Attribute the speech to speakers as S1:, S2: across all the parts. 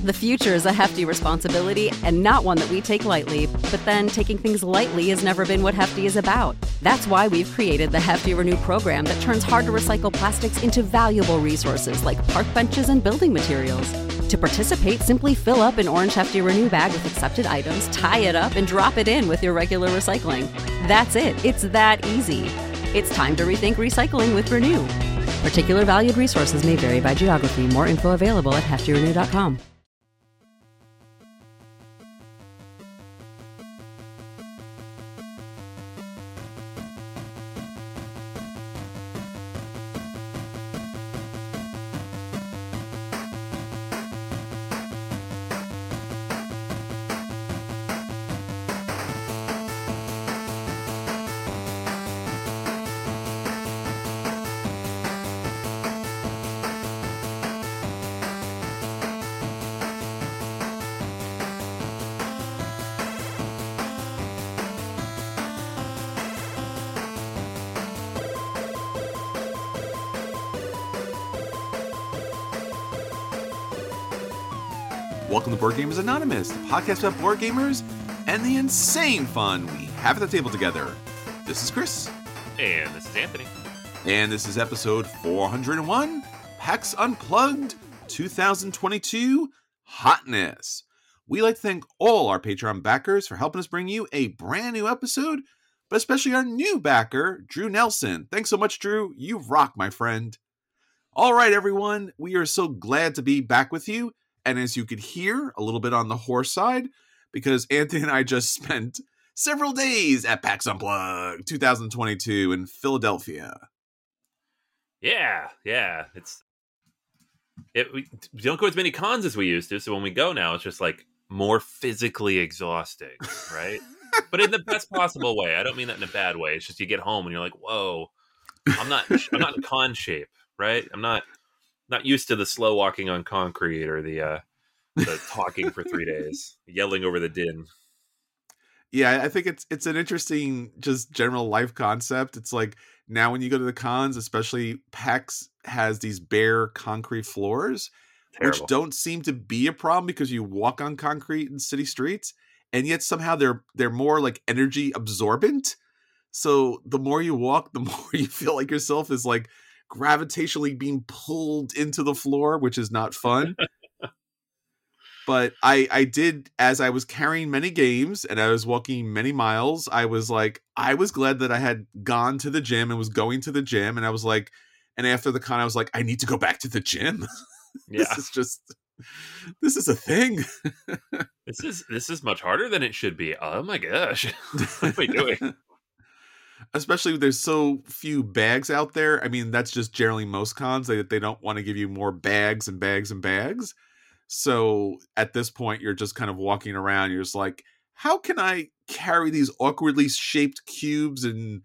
S1: The future is a hefty responsibility and not one that we take lightly. But then taking things lightly has never been what Hefty is about. That's why we've created the Hefty Renew program that turns hard-to-recycle plastics into valuable resources like park benches and building materials. To participate, simply fill up an orange Hefty Renew bag with accepted items, tie it up, and drop it in with your regular recycling. That's it. It's that easy. It's time to rethink recycling with Renew. Particular valued resources may vary by geography. More info available at heftyrenew.com.
S2: Welcome to Board Gamers Anonymous, the podcast about board gamers and the insane fun we have at the table together. This is Chris.
S3: And this is Anthony.
S2: And this is episode 401, PAX Unplugged 2022 Hotness. We like to thank all our Patreon backers for helping us bring you a brand new episode, but especially our new backer, Drew Nelson. Thanks so much, Drew. You rock, my friend. All right, everyone. We are so glad to be back with you. And as you could hear, a little bit on the horse side, because Anthony and I just spent several days at PAX Unplugged 2022 in Philadelphia.
S3: Yeah. We don't go as many cons as we used to, so when we go now, it's just like more physically exhausting, right? But in the best possible way. I don't mean that in a bad way. It's just you get home and you're like, whoa, I'm not in con shape, right? I'm not used to the slow walking on concrete or the talking for 3 days, yelling over the din.
S2: Yeah, I think it's an interesting just general life concept. It's like now when you go to the cons, especially PAX has these bare concrete floors,
S3: Terrible.
S2: Which don't seem to be a problem because you walk on concrete in city streets, and yet somehow they're more like energy absorbent. So the more you walk, the more you feel like yourself is like gravitationally being pulled into the floor, which is not fun. But I did, as I was carrying many games and I was walking many miles, I was glad that I had gone to the gym and was going to the gym. And I was like, and after the con, I was like, I need to go back to the gym.
S3: Yeah.
S2: This is a thing.
S3: This is much harder than it should be. Oh my gosh. What are we doing?
S2: Especially there's so few bags out there. I mean, that's just generally most cons. They don't want to give you more bags and bags and bags. So at this point, you're just kind of walking around. You're just like, how can I carry these awkwardly shaped cubes and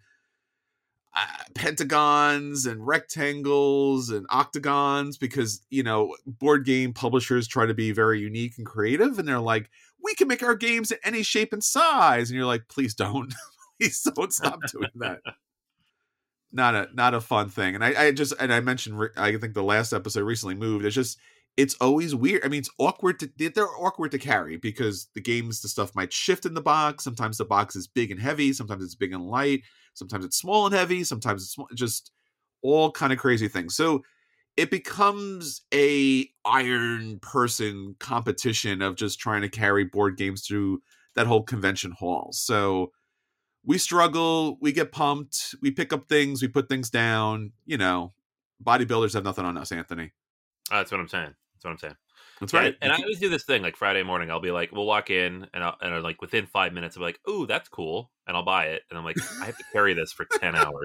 S2: pentagons and rectangles and octagons? Because, you know, board game publishers try to be very unique and creative. And they're like, we can make our games in any shape and size. And you're like, please don't. Please don't stop doing that. Not a fun thing. And I mentioned, I think the last episode recently moved. It's always weird. I mean, it's awkward they're awkward to carry because the stuff might shift in the box. Sometimes the box is big and heavy. Sometimes it's big and light. Sometimes it's small and heavy. Sometimes it's just all kind of crazy things. So it becomes a iron person competition of just trying to carry board games through that whole convention hall. So we struggle, we get pumped, we pick up things, we put things down. You know, bodybuilders have nothing on us, Anthony.
S3: That's what I'm saying.
S2: That's right.
S3: And I always do this thing, like Friday morning, I'll be like, we'll walk in and like within 5 minutes, I'll be like, ooh, that's cool. And I'll buy it. And I'm like, I have to carry this for 10 hours.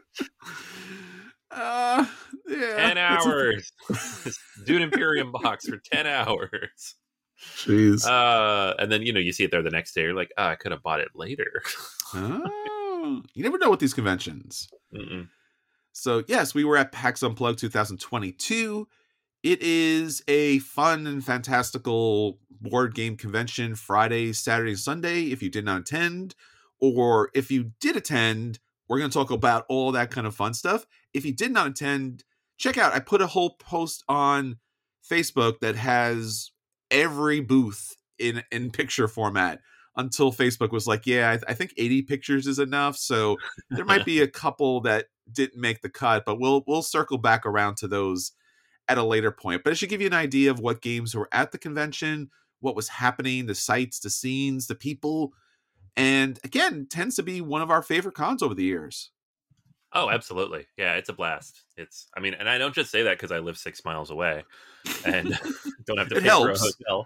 S2: Yeah.
S3: 10 hours. Dune Imperium box for 10 hours.
S2: Jeez.
S3: And then, you see it there the next day. You're like, I could have bought it later.
S2: Oh, you never know with these conventions.
S3: Mm-mm.
S2: So, yes, we were at PAX Unplugged 2022. It is a fun and fantastical board game convention Friday, Saturday, Sunday. If you did not attend, or if you did attend, we're going to talk about all that kind of fun stuff. If you did not attend, check out, I put a whole post on Facebook that has every booth in picture format until Facebook was like, yeah, I think 80 pictures is enough. So there might be a couple that didn't make the cut, but we'll circle back around to those at a later point. But it should give you an idea of what games were at the convention, what was happening, the sights, the scenes, the people. And again, tends to be one of our favorite cons over the years.
S3: Oh, absolutely. Yeah, it's a blast. And I don't just say that because I live 6 miles away and don't have to
S2: It
S3: pay for a
S2: helps.
S3: hotel.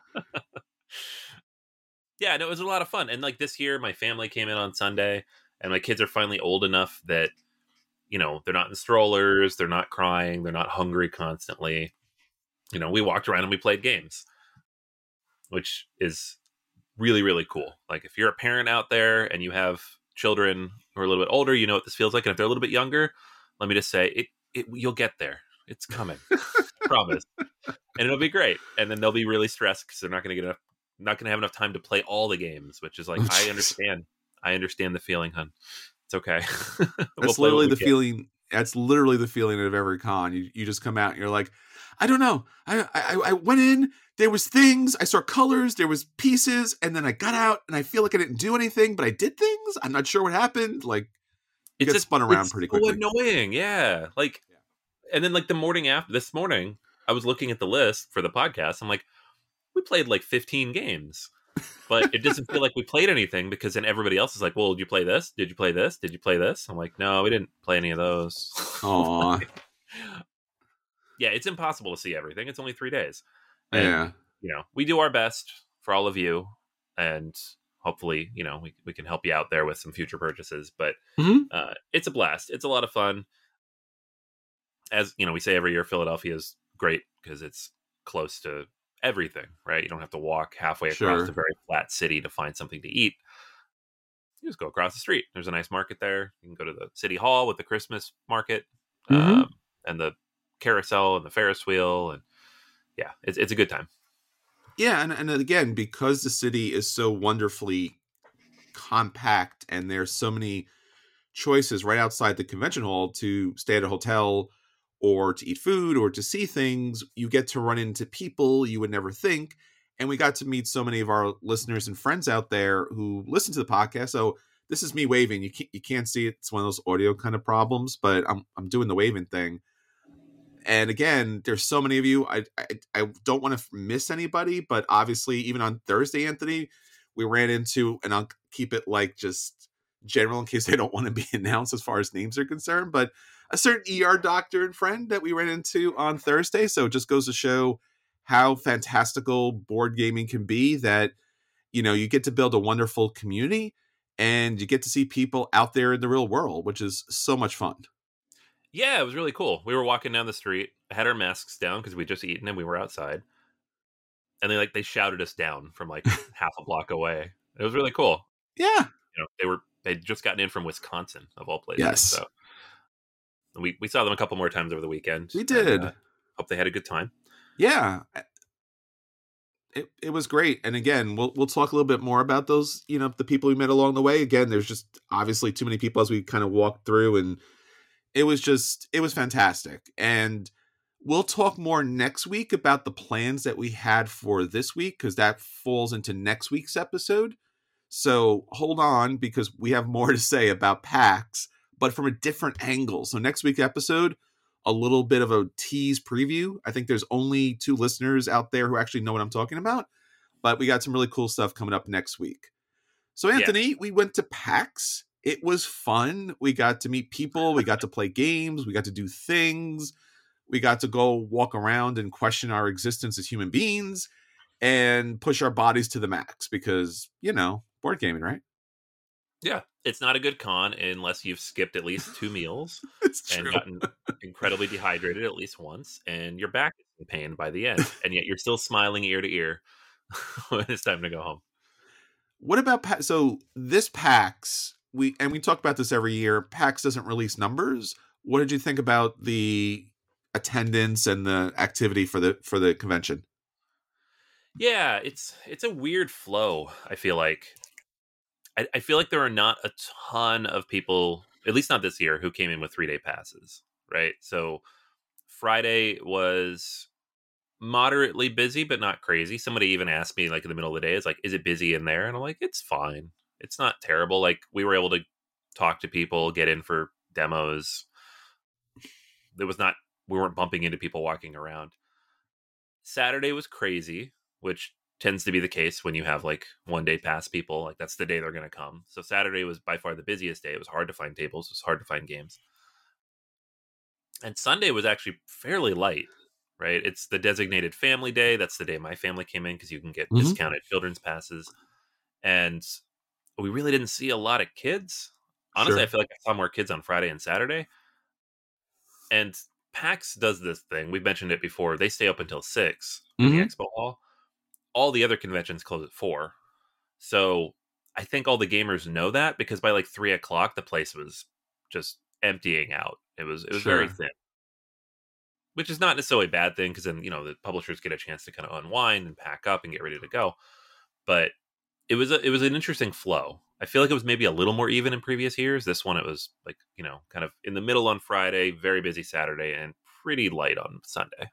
S3: Yeah, no, it was a lot of fun. And like this year, my family came in on Sunday, and my kids are finally old enough that, they're not in strollers, they're not crying, they're not hungry constantly. We walked around and we played games, which is really, really cool. Like if you're a parent out there and you have children who are a little bit older, you know what this feels like. And if they're a little bit younger, let me just say you'll get there. It's coming. Promise. And it'll be great. And then they'll be really stressed because they're not going to have enough time to play all the games, which is like, I understand the feeling, hun. It's okay.
S2: That's literally the feeling. That's literally the feeling of every con. You just come out and you're like, I don't know. I went in, there was things, I saw colors, there was pieces, and then I got out and I feel like I didn't do anything, but I did things. I'm not sure what happened. Like, it gets spun around pretty quickly.
S3: It's so annoying. Yeah. Like, and then like the morning after, this morning, I was looking at the list for the podcast. I'm like, we played like 15 games, but it doesn't feel like we played anything because then everybody else is like, well, did you play this? Did you play this? Did you play this? I'm like, no, we didn't play any of those.
S2: Aw.
S3: Yeah, it's impossible to see everything. It's only 3 days.
S2: And,
S3: yeah. We do our best for all of you, and hopefully, we can help you out there with some future purchases. But it's a blast. It's a lot of fun. As we say every year, Philadelphia is great because it's close to everything, right? You don't have to walk halfway across the very flat city to find something to eat. You just go across the street. There's a nice market there. You can go to the city hall with the Christmas market and the carousel and the Ferris wheel, and yeah, it's a good time.
S2: Yeah, and again, because the city is so wonderfully compact and there's so many choices right outside the convention hall to stay at a hotel or to eat food or to see things, you get to run into people you would never think. And we got to meet so many of our listeners and friends out there who listen to the podcast. So this is me waving. You can't see it. It's one of those audio kind of problems, but I'm doing the waving thing. And again, there's so many of you. I don't want to miss anybody, but obviously, even on Thursday, Anthony, we ran into, and I'll keep it like just general in case they don't want to be announced as far as names are concerned, but a certain ER doctor and friend that we ran into on Thursday. So it just goes to show how fantastical board gaming can be, that, you get to build a wonderful community and you get to see people out there in the real world, which is so much fun.
S3: Yeah, it was really cool. We were walking down the street, had our masks down because we'd just eaten and we were outside. And they shouted us down from like half a block away. It was really cool.
S2: Yeah.
S3: They'd just gotten in from Wisconsin, of all places.
S2: Yes.
S3: So we saw them a couple more times over the weekend.
S2: We did.
S3: And, hope they had a good time.
S2: Yeah. It was great. And again, we'll talk a little bit more about those, the people we met along the way. Again, there's just obviously too many people as we kind of walked through, and it was fantastic. And we'll talk more next week about the plans that we had for this week, because that falls into next week's episode. So hold on, because we have more to say about PAX, but from a different angle. So next week's episode, a little bit of a tease preview. I think there's only 2 listeners out there who actually know what I'm talking about, but we got some really cool stuff coming up next week. So Anthony, we went to PAX. It was fun. We got to meet people. We got to play games. We got to do things. We got to go walk around and question our existence as human beings and push our bodies to the max because, board gaming, right?
S3: Yeah. It's not a good con unless you've skipped at least 2 meals and gotten incredibly dehydrated at least once, and your back is in pain by the end, and yet you're still smiling ear to ear when it's time to go home.
S2: What about so this PAX? We talk about this every year. PAX doesn't release numbers. What did you think about the attendance and the activity for the convention?
S3: Yeah, it's a weird flow. I feel like there are not a ton of people, at least not this year, who came in with 3-day passes, right? So Friday was moderately busy, but not crazy. Somebody even asked me, like, in the middle of the day, is like, is it busy in there? And I'm like, it's fine. It's not terrible. Like, we were able to talk to people, get in for demos. There was not, we weren't bumping into people walking around. Saturday was crazy, which tends to be the case when you have like 1 day pass people. Like, that's the day they're going to come. So Saturday was by far the busiest day. It was hard to find tables. It was hard to find games. And Sunday was actually fairly light, right? It's the designated family day. That's the day my family came in because you can get discounted children's passes. And we really didn't see a lot of kids. Honestly, I feel like I saw more kids on Friday and Saturday. And PAX does this thing. We've mentioned it before. They stay up until 6 in the expo hall. All the other conventions close at 4. So I think all the gamers know that, because by like 3 o'clock, the place was just emptying out. It was very thin, which is not necessarily a bad thing, because then, you know, the publishers get a chance to kind of unwind and pack up and get ready to go. But it was an interesting flow. I feel like it was maybe a little more even in previous years. This one, it was like, you know, kind of in the middle on Friday, very busy Saturday, and pretty light on Sunday.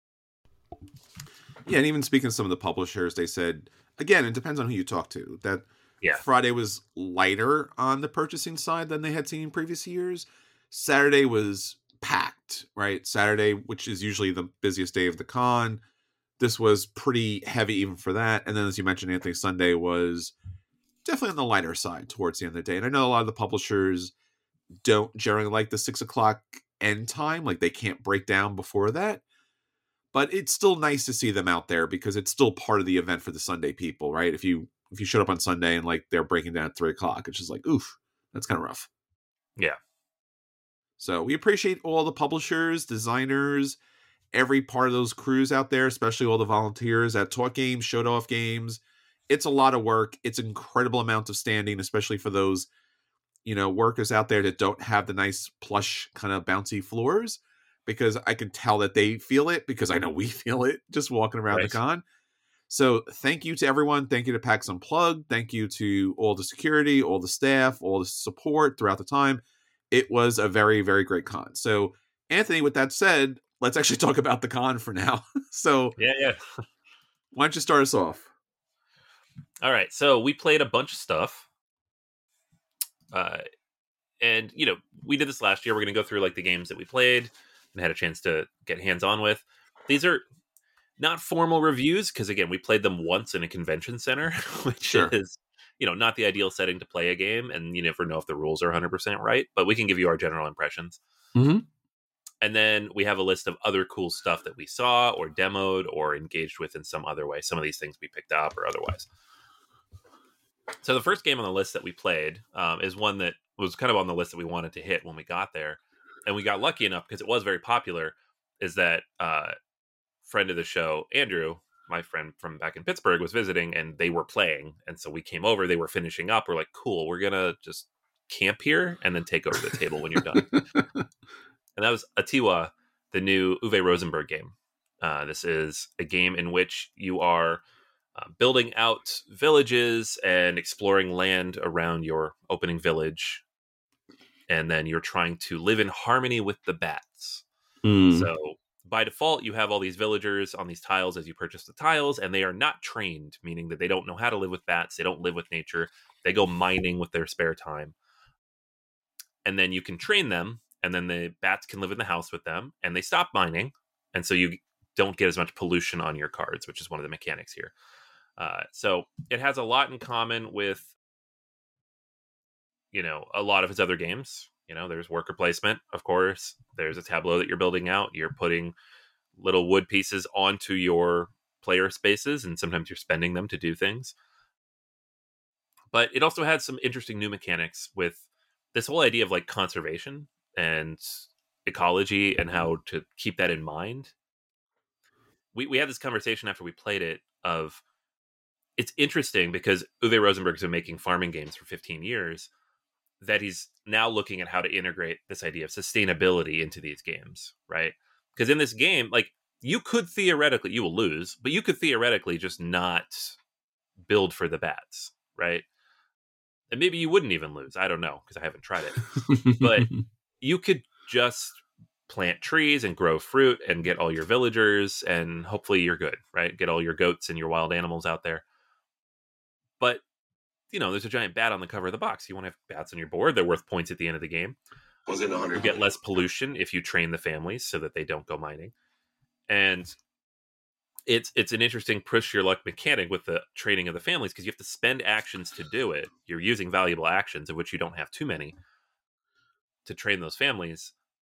S2: Yeah, and even speaking to some of the publishers, they said, again, it depends on who you talk to, that Friday was lighter on the purchasing side than they had seen in previous years. Saturday was packed, right? Saturday, which is usually the busiest day of the con, this was pretty heavy even for that. And then, as you mentioned, Anthony, Sunday was definitely on the lighter side towards the end of the day. And I know a lot of the publishers don't generally like the 6 o'clock end time. Like, they can't break down before that. But it's still nice to see them out there, because it's still part of the event for the Sunday people, right? If you showed up on Sunday and like they're breaking down at 3 o'clock, it's just like, oof, that's kind of rough.
S3: Yeah.
S2: So we appreciate all the publishers, designers, every part of those crews out there, especially all the volunteers that taught games, showed off games. It's a lot of work. It's an incredible amount of standing, especially for those, you know, workers out there that don't have the nice plush kind of bouncy floors, because I can tell that they feel it, because I know we feel it just walking around the con. So thank you to everyone. Thank you to PAX Unplugged. Thank you to all the security, all the staff, all the support throughout the time. It was a very, very great con. So, Anthony, with that said, let's actually talk about the con for now. So
S3: yeah.
S2: Why don't you start us off?
S3: All right. So we played a bunch of stuff. And, you know, we did this last year. We're going to go through like the games that we played and had a chance to get hands-on with. These are not formal reviews, because, again, we played them once in a convention center, which is, you know, not the ideal setting to play a game, and you never know if the rules are 100% right, but we can give you our general impressions. And then we have a list of other cool stuff that we saw or demoed or engaged with in some other way. Some of these things we picked up or otherwise. So the first game on the list that we played is one that was kind of on the list that we wanted to hit when we got there. And we got lucky enough, because it was very popular, is that friend of the show, Andrew, my friend from back in Pittsburgh, was visiting, and they were playing. And so we came over, they were finishing up. We're like, cool, we're going to just camp here and then take over the table when you're done. And that was Atiwa, the new Uwe Rosenberg game. This is a game in which you are building out villages and exploring land around your opening village. And then you're trying to live in harmony with the bats. So by default, you have all these villagers on these tiles as you purchase the tiles, and they are not trained, meaning that they don't know how to live with bats. They don't live with nature. They go mining with their spare time. And then you can train them, and then the bats can live in the house with them, and they stop mining. And so you don't get as much pollution on your cards, which is one of the mechanics here. So it has a lot in common with, you know, a lot of his other games. You know, there's worker placement, of course. There's a tableau that you're building out. You're putting little wood pieces onto your player spaces, and sometimes you're spending them to do things. But it also had some interesting new mechanics with this whole idea of like conservation and ecology and how to keep that in mind. We had this conversation after we played it of, it's interesting because Uwe Rosenberg's been making farming games for 15 years, that he's now looking at how to integrate this idea of sustainability into these games, right? Because in this game, like, you could theoretically, you will lose, but you could theoretically just not build for the bats, right? And maybe you wouldn't even lose. I don't know, because I haven't tried it. But you could just plant trees and grow fruit and get all your villagers, and hopefully you're good, right? Get all your goats and your wild animals out there. But, there's a giant bat on the cover of the box. You want to have bats on your board. They're worth points at the end of the game. You get less pollution if you train the families so that they don't go mining. And it's an interesting push your luck mechanic with the training of the families, because you have to spend actions to do it. You're using valuable actions, of which you don't have too many, to train those families.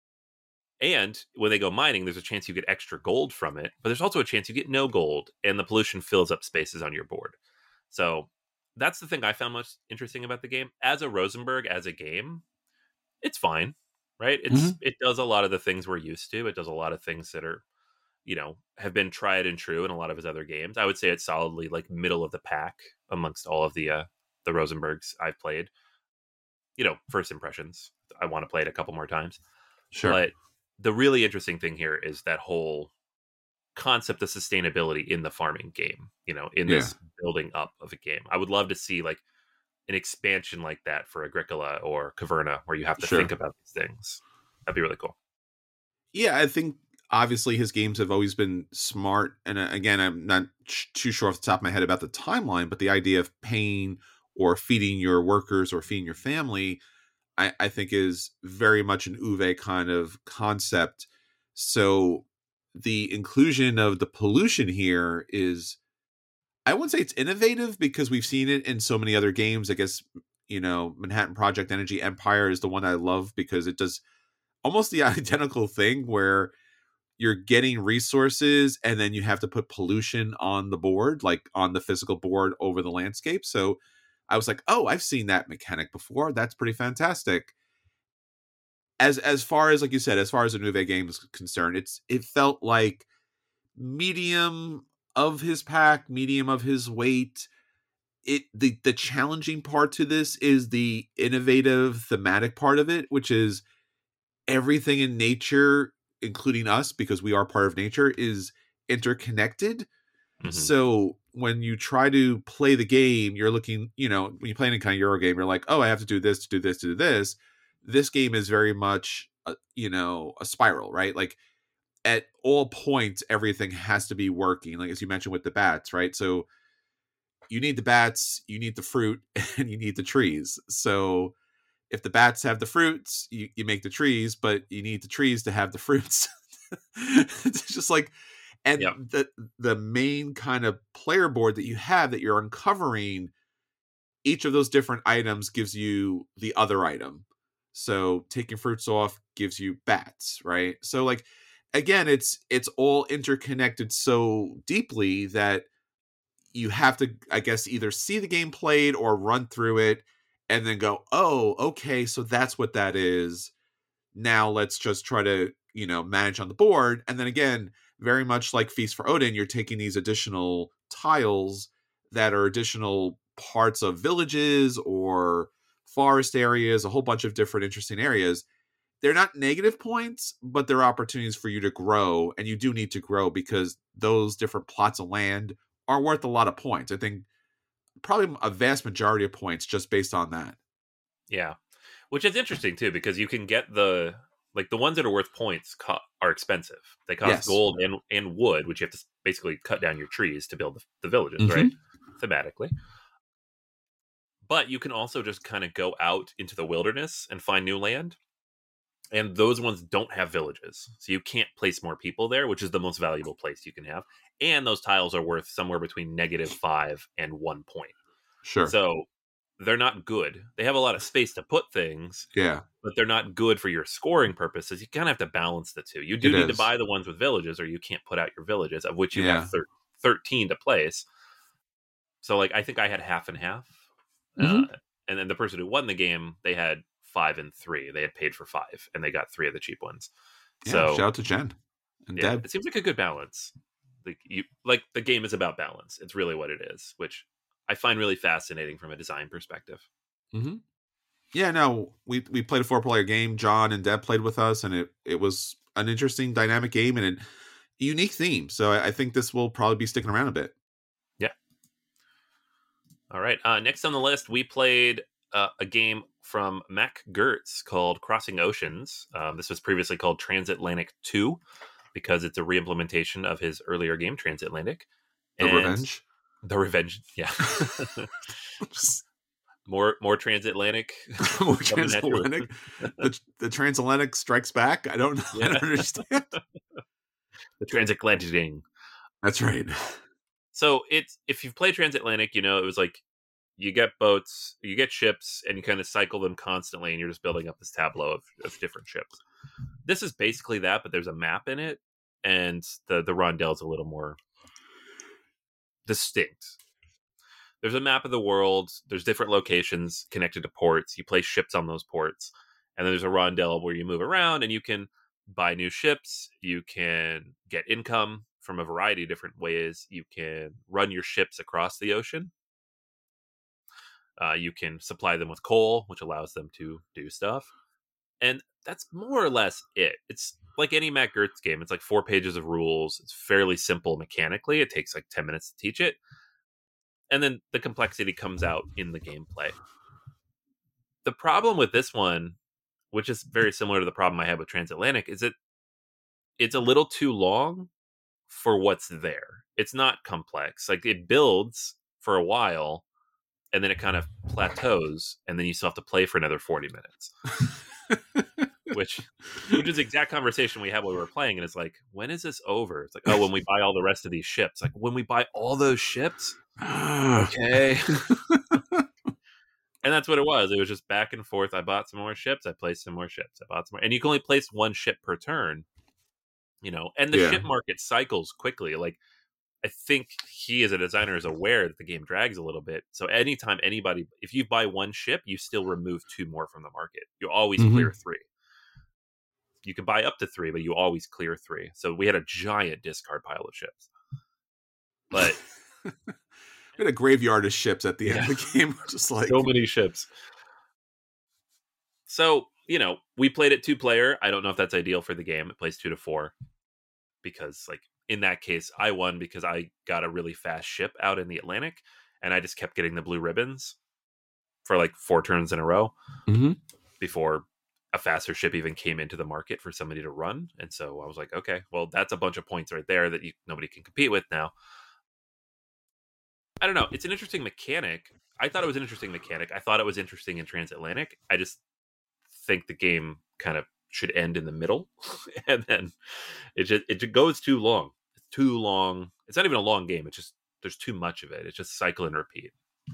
S3: And when they go mining, there's a chance you get extra gold from it, but there's also a chance you get no gold, and the pollution fills up spaces on your board. So that's the thing I found most interesting about the game. As a Rosenberg, as a game, it's fine, right? It does a lot of the things we're used to. It does a lot of things that are, have been tried and true in a lot of his other games. I would say it's solidly like middle of the pack amongst all of the Rosenbergs I've played. First impressions. I want to play it a couple more times.
S2: Sure.
S3: But the really interesting thing here is that whole concept of sustainability in the farming game, in this building up of a game. I would love to see like an expansion like that for Agricola or Caverna, where you have to think about these things. That'd be really cool.
S2: Yeah, I think obviously his games have always been smart. And again, I'm not too sure off the top of my head about the timeline, but the idea of paying or feeding your workers or feeding your family, I think is very much an Uwe kind of concept. So the inclusion of the pollution here is, I wouldn't say it's innovative, because we've seen it in so many other games. I guess, Manhattan Project Energy Empire is the one I love, because it does almost the identical thing where you're getting resources and then you have to put pollution on the board, like on the physical board over the landscape. So I was like, oh, I've seen that mechanic before. That's pretty fantastic. As far as, like you said, as far as a Uwe game is concerned, it felt like medium of his pack, medium of his weight. The challenging part to this is the innovative thematic part of it, which is everything in nature, including us, because we are part of nature, is interconnected. Mm-hmm. So when you try to play the game, you're looking, when you play any kind of Euro game, you're like, oh, I have to do this, to do this, to do this. This game is very much, a spiral, right? Like at all points, everything has to be working. Like, as you mentioned with the bats, right? So you need the bats, you need the fruit, and you need the trees. So if the bats have the fruits, you make the trees, but you need the trees to have the fruits. It's just like, and the main kind of player board that you have that you're uncovering, each of those different items gives you the other item. So taking fruits off gives you bats, right? So like, again, it's all interconnected so deeply that you have to, I guess, either see the game played or run through it and then go, oh, okay, so that's what that is. Now let's just try to, manage on the board. And then again, very much like Feast for Odin, you're taking these additional tiles that are additional parts of villages or forest areas, a whole bunch of different interesting areas. They're not negative points, but they're opportunities for you to grow. And you do need to grow, because those different plots of land are worth a lot of points. I think probably a vast majority of points just based on that.
S3: Yeah. Which is interesting too, because you can get the ones that are worth points are expensive. They cost gold and wood, which you have to basically cut down your trees to build the villages, right? Thematically. But you can also just kind of go out into the wilderness and find new land. And those ones don't have villages. So you can't place more people there, which is the most valuable place you can have. And those tiles are worth somewhere between -5 and 1 point.
S2: Sure.
S3: So they're not good. They have a lot of space to put things.
S2: Yeah.
S3: But they're not good for your scoring purposes. You kind of have to balance the two. You do need to buy the ones with villages, or you can't put out your villages, of which you have 13 to place. So like, I think I had half and half. And then the person who won the game, they had 5 and 3. They had paid for 5, and they got 3 of the cheap ones.
S2: Yeah,
S3: so
S2: shout out to Jen and Deb.
S3: It seems like a good balance. Like the game is about balance. It's really what it is, which I find really fascinating from a design perspective.
S2: Mm-hmm. Yeah, no, we played a 4-player game. John and Deb played with us, and it was an interesting, dynamic game and a unique theme. So I think this will probably be sticking around a bit.
S3: Yeah. All right. Next on the list, we played a game from Mac Gertz called Crossing Oceans. This was previously called Transatlantic 2 because it's a reimplementation of his earlier game, Transatlantic.
S2: The
S3: And
S2: Revenge.
S3: The Revenge, yeah. more transatlantic.
S2: More transatlantic. The transatlantic strikes back. I don't know.
S3: Yeah.
S2: I don't understand.
S3: The transatlantic thing.
S2: That's right.
S3: So it's, if you've played Transatlantic, it was like you get boats, you get ships, and you kind of cycle them constantly, and you're just building up this tableau of different ships. This is basically that, but there's a map in it, and the rondelle is a little more distinct. There's a map of the world. There's different locations connected to ports. You place ships on those ports, and then there's a rondelle where you move around, and you can buy new ships. You can get income from a variety of different ways. You can run your ships across the ocean. You can supply them with coal, which allows them to do stuff. And that's more or less it. It's like any Mac Gertz game. It's like 4 pages of rules. It's fairly simple mechanically. It takes like 10 minutes to teach it. And then the complexity comes out in the gameplay. The problem with this one, which is very similar to the problem I had with Transatlantic, is that it's a little too long for what's there. It's not complex. Like, it builds for a while, and then it kind of plateaus, and then you still have to play for another 40 minutes. which is the exact conversation we had when we were playing, and it's like, when is this over? It's like, oh, when we buy all the rest of these ships. Like, when we buy all those ships? Okay. And that's what it was. It was just back and forth. I bought some more ships. I placed some more ships. I bought some more. And you can only place one ship per turn, and the ship market cycles quickly. Like, I think he as a designer is aware that the game drags a little bit. So anytime if you buy one ship, you still remove 2 more from the market. You always clear 3. You can buy up to 3, but you always clear 3. So we had a giant discard pile of ships. But
S2: we had a graveyard of ships at the end of the game. Just like
S3: so many ships. So, we played it 2-player. I don't know if that's ideal for the game. It plays 2 to 4 because, like, in that case, I won because I got a really fast ship out in the Atlantic, and I just kept getting the blue ribbons for like 4 turns in a row before a faster ship even came into the market for somebody to run. And so I was like, okay, well, that's a bunch of points right there that nobody can compete with now. I don't know. It's an interesting mechanic. I thought it was an interesting mechanic. I thought it was interesting in Transatlantic. I just think the game kind of should end in the middle, and then it goes too long. It's too long. It's not even a long game. It's just, there's too much of it. It's just cycle and repeat.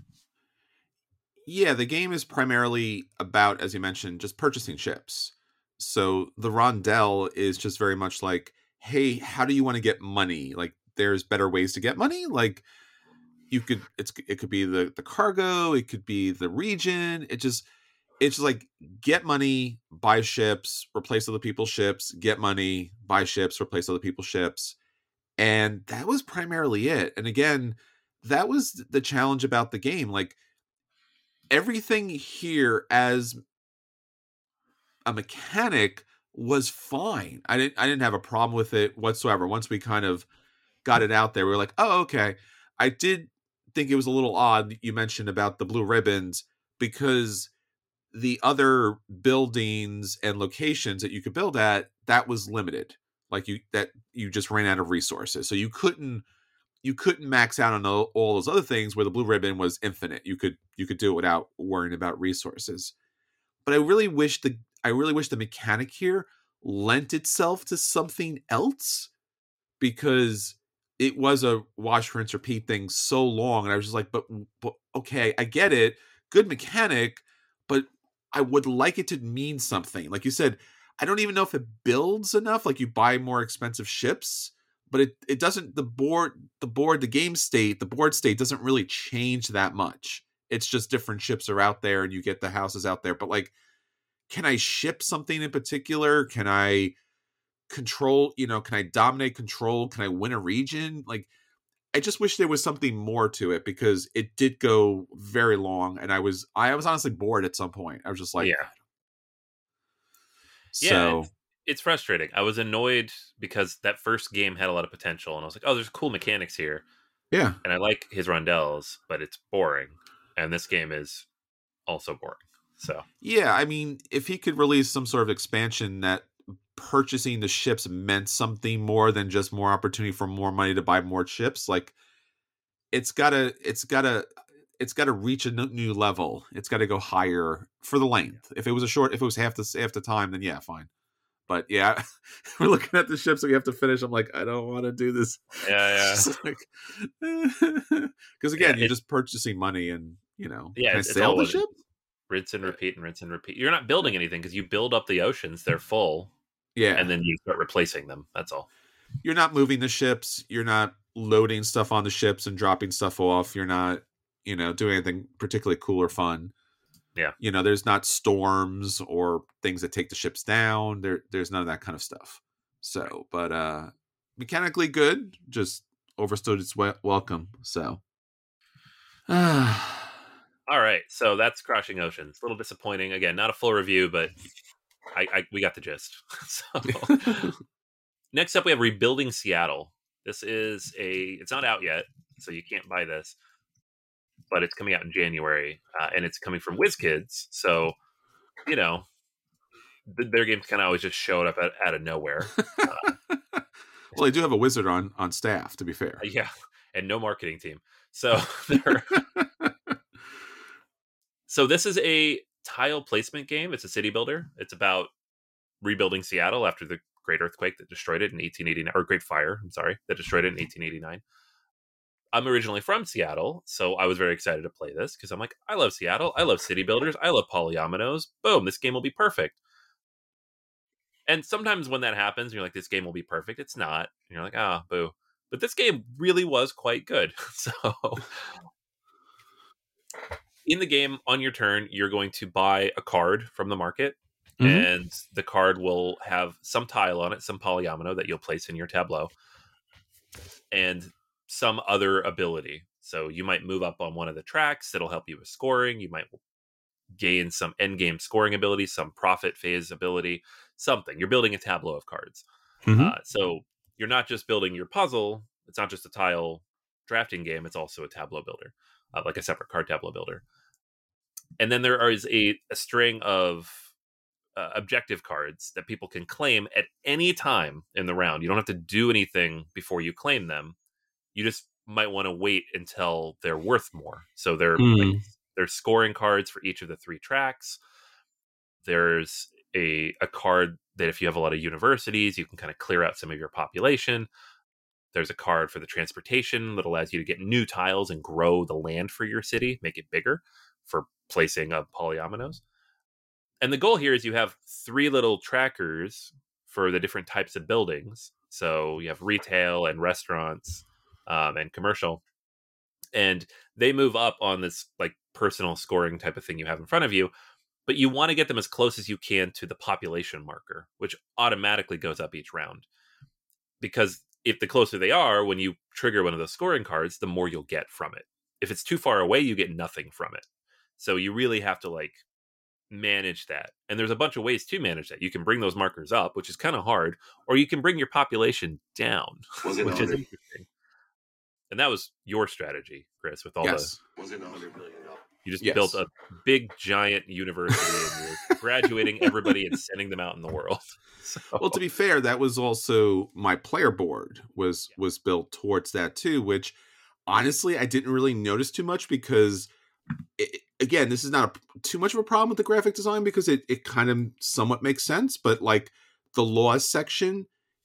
S2: Yeah, the game is primarily about, as you mentioned, just purchasing ships. So the rondelle is just very much like, hey, how do you want to get money? Like, there's better ways to get money. Like, it could be the cargo, it could be the region. It's just like, get money, buy ships, replace other people's ships, get money, buy ships, replace other people's ships. And that was primarily it. And again, that was the challenge about the game. Like, everything here as a mechanic was fine. I didn't have a problem with it whatsoever. Once we kind of got it out there, we were like, oh, okay. I did think it was a little odd you mentioned about the blue ribbons, because the other buildings and locations that you could build at, that was limited. Like, you just ran out of resources. So you couldn't max out on all those other things where the blue ribbon was infinite. You could do it without worrying about resources. But I really wish the mechanic here lent itself to something else, because it was a wash, rinse, repeat thing so long. And I was just like, but okay, I get it. Good mechanic, but I would like it to mean something. Like you said, I don't even know if it builds enough. Like, you buy more expensive ships, but it doesn't, the board state doesn't really change that much. It's just different ships are out there and you get the houses out there. But like, can I ship something in particular? Can I control, can I dominate control? Can I win a region? Like, I just wish there was something more to it, because it did go very long, and I was honestly bored at some point. I was just like,
S3: yeah.
S2: So
S3: it's frustrating. I was annoyed because that first game had a lot of potential, and I was like, oh, there's cool mechanics here.
S2: Yeah.
S3: And I like his rondelles, but it's boring. And this game is also boring. So
S2: yeah, I mean, if he could release some sort of expansion that purchasing the ships meant something more than just more opportunity for more money to buy more ships, like it's gotta reach a new level. It's got to go higher for the length. If it was half the time, then yeah, fine. But yeah, we're looking at the ships that we have to finish. I'm like, I don't want to do this.
S3: yeah.
S2: Because again, you're just purchasing money, and can I
S3: it's
S2: sail
S3: all
S2: the ship?
S3: rinse and repeat and rinse and repeat. You're not building anything because you build up the oceans; they're full,
S2: Yeah,
S3: and then you start replacing them. That's all.
S2: you're not moving the ships. You're not loading stuff on the ships and dropping stuff off. You're not, doing anything particularly cool or fun.
S3: Yeah.
S2: There's not storms or things that take the ships down. There's none of that kind of stuff. So, but mechanically good, just overstood its welcome. So,
S3: all right. So that's Crashing Oceans. A little disappointing. Again, not a full review, but we got the gist. So next up, we have Rebuilding Seattle. This is it's not out yet, so you can't buy this, but it's coming out in January, and it's coming from WizKids. So, their games kind of always just showed up out of nowhere.
S2: Well, they do have a wizard on staff, to be fair.
S3: Yeah, and no marketing team. So, so this is a tile placement game. It's a city builder. It's about rebuilding Seattle after the Great Earthquake that destroyed it in 1889, or Great Fire, that destroyed it in 1889. I'm originally from Seattle, so I was very excited to play this because I'm like, I love Seattle. I love city builders. I love polyominoes. Boom, this game will be perfect. And sometimes when that happens, you're like, this game will be perfect. It's not. And you're like, boo. But this game really was quite good. So in the game, on your turn, you're going to buy a card from the market. Mm-hmm. And the card will have some tile on it, some polyomino that you'll place in your tableau, and some other ability. So you might move up on one of the tracks that'll help you with scoring. You might gain some endgame scoring ability, some profit phase ability, something. You're building a tableau of cards. Mm-hmm. So you're not just building your puzzle. It's not just a tile drafting game. It's also a tableau builder, like a separate card tableau builder. And then there is a string of objective cards that people can claim at any time in the round. You don't have to do anything before you claim them. You just might want to wait until they're worth more. So there's scoring cards for each of the 3 tracks. There's a card that if you have a lot of universities, you can kind of clear out some of your population. There's a card for the transportation that allows you to get new tiles and grow the land for your city, make it bigger for placing of polyominoes. And the goal here is you have 3 little trackers for the different types of buildings. So you have retail and restaurants and commercial. And they move up on this like personal scoring type of thing you have in front of you. But you want to get them as close as you can to the population marker, which automatically goes up each round. Because if the closer they are, when you trigger one of those scoring cards, the more you'll get from it. If it's too far away, you get nothing from it. So you really have to manage that. And there's a bunch of ways to manage that. You can bring those markers up, which is kind of hard, or you can bring your population down, which is interesting. And that was your strategy, Chris, with all
S2: Was
S4: it $100 million?
S3: You just built a big, giant university and you're graduating everybody and sending them out in the world. So.
S2: Well, to be fair, that was also my player board was built towards that too, which honestly, I didn't really notice too much because again, this is not too much of a problem with the graphic design because it kind of somewhat makes sense, but the laws section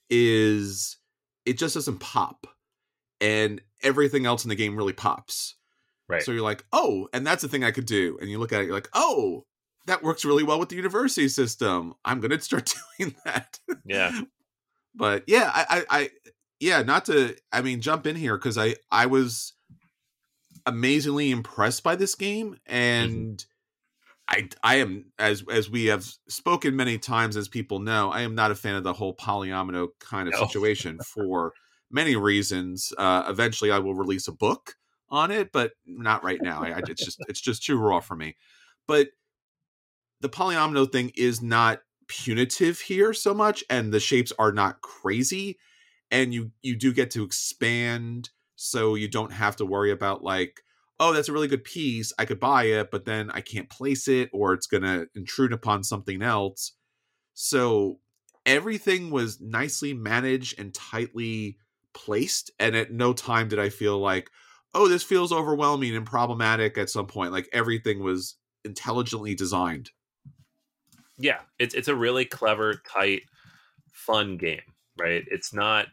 S2: it just doesn't pop. And everything else in the game really pops.
S3: Right.
S2: So you're like, oh, and that's the thing I could do. And you look at it, you're like, oh, that works really well with the university system. I'm going to start doing that.
S3: Yeah.
S2: But yeah, I not to, jump in here because I was amazingly impressed by this game. And I am, as we have spoken many times, as people know, I am not a fan of the whole polyomino kind of situation for many reasons. Eventually I will release a book on it, but not right now. It's just too raw for me. But the polyomino thing is not punitive here so much, and the shapes are not crazy, and you do get to expand, so you don't have to worry about oh, that's a really good piece. I could buy it, but then I can't place it or it's going to intrude upon something else. So everything was nicely managed and tightly placed. And at no time did I feel like, oh, this feels overwhelming and problematic at some point. Like everything was intelligently designed.
S3: Yeah, it's a really clever, tight, fun game, right? It's not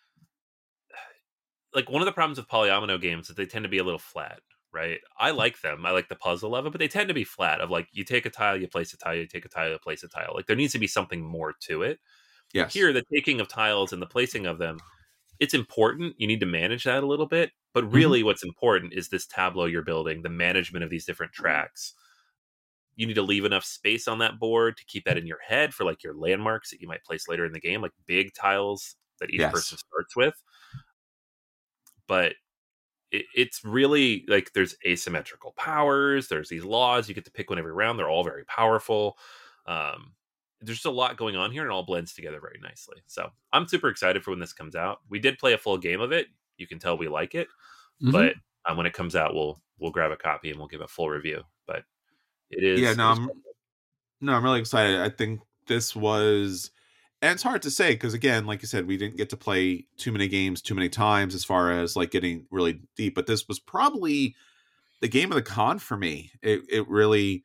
S3: like one of the problems with polyomino games is they tend to be a little flat, right? I like them. I like the puzzle of it, but they tend to be flat of like you take a tile, you place a tile, you take a tile, you place a tile. Like there needs to be something more to it.
S2: Yes.
S3: Here, the taking of tiles and the placing of them, it's important. You need to manage that a little bit. But really what's important is this tableau you're building, the management of these different tracks. You need to leave enough space on that board to keep that in your head for like your landmarks that you might place later in the game, like big tiles that each person starts with. But it's really like there's asymmetrical powers. There's these laws. You get to pick one every round. They're all very powerful. There's just a lot going on here and it all blends together very nicely. So I'm super excited for when this comes out. We did play a full game of it. You can tell we like it. But when it comes out, we'll grab a copy and we'll give a full review. But it is.
S2: Yeah, I'm really excited. I think this was, and it's hard to say because again, like you said, we didn't get to play too many games too many times as far as like getting really deep. But this was probably the game of the con for me. It really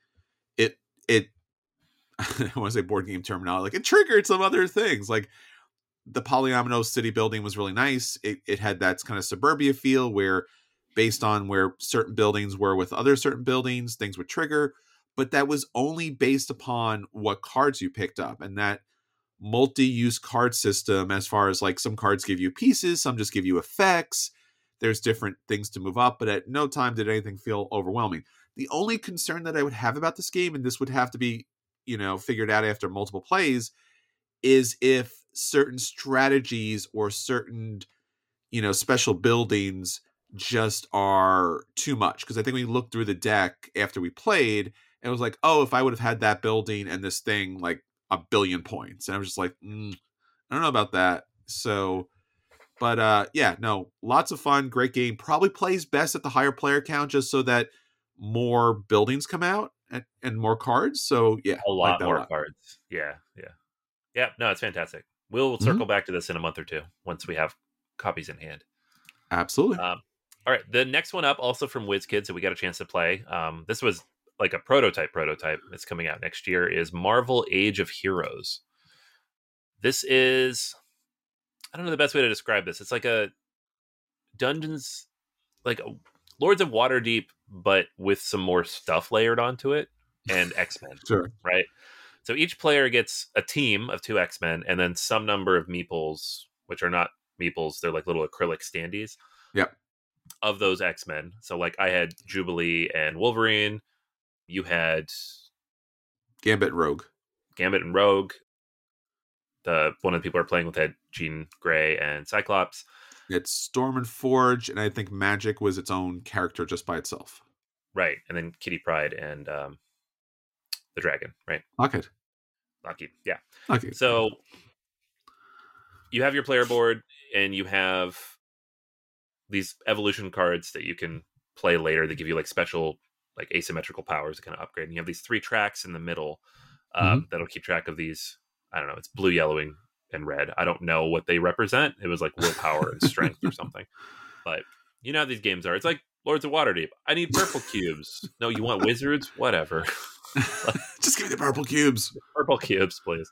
S2: I want to say board game terminology. Like it triggered some other things. Like the polyomino city building was really nice. It had that kind of suburbia feel where based on where certain buildings were with other certain buildings, things would trigger. But that was only based upon what cards you picked up. And that multi-use card system, as far as like some cards give you pieces, some just give you effects. There's different things to move up, but at no time did anything feel overwhelming. The only concern that I would have about this game, and this would have to be, figured out after multiple plays, is if certain strategies or certain, special buildings just are too much. Because I think we looked through the deck after we played and it was like, oh, if I would have had that building and this thing, like 1 billion points. And I was just like, I don't know about that. So, but lots of fun, great game. Probably plays best at the higher player count just so that more buildings come out and more cards. So yeah,
S3: a lot more cards. Yeah. No, it's fantastic. We'll circle back to this in a month or two once we have copies in hand.
S2: Absolutely.
S3: All right, the next one up, also from WizKids that we got a chance to play. This was like a prototype that's coming out next year, is Marvel Age of Heroes. This is, I don't know the best way to describe this. It's like a Dungeons, like a Lords of Waterdeep, but with some more stuff layered onto it, and X-Men.
S2: Sure.
S3: Right? So each player gets a team of 2 X-Men and then some number of meeples, which are not meeples, they're like little acrylic standees.
S2: Yep.
S3: Of those X-Men. So like I had Jubilee and Wolverine. You had
S2: Gambit and Rogue.
S3: The one of the people are playing with had Jean Grey and Cyclops.
S2: It's Storm and Forge, and I think Magic was its own character just by itself.
S3: Right, and then Kitty Pryde and the Dragon. Right,
S2: Lockheed.
S3: Yeah.
S2: Okay.
S3: So you have your player board, and you have these evolution cards that you can play later. They give you like special, like asymmetrical powers to kind of upgrade. And you have these 3 tracks in the middle that'll keep track of these. I don't know. It's blue, yellowing, and red. I don't know what they represent. It was like willpower and strength or something. But you know how these games are. It's like Lords of Waterdeep. I need purple cubes. No, you want wizards? Whatever.
S2: Just give me the purple cubes.
S3: Purple cubes, please.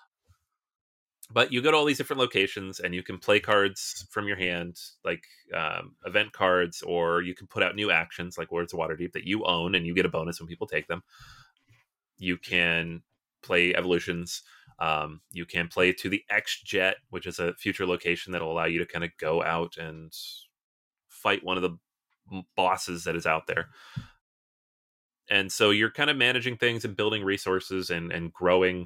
S3: But you go to all these different locations and you can play cards from your hand, like event cards, or you can put out new actions like Lords of Waterdeep that you own and you get a bonus when people take them. You can play evolutions. You can play to the X-Jet, which is a future location that will allow you to kind of go out and fight one of the bosses that is out there. And so you're kind of managing things and building resources and growing,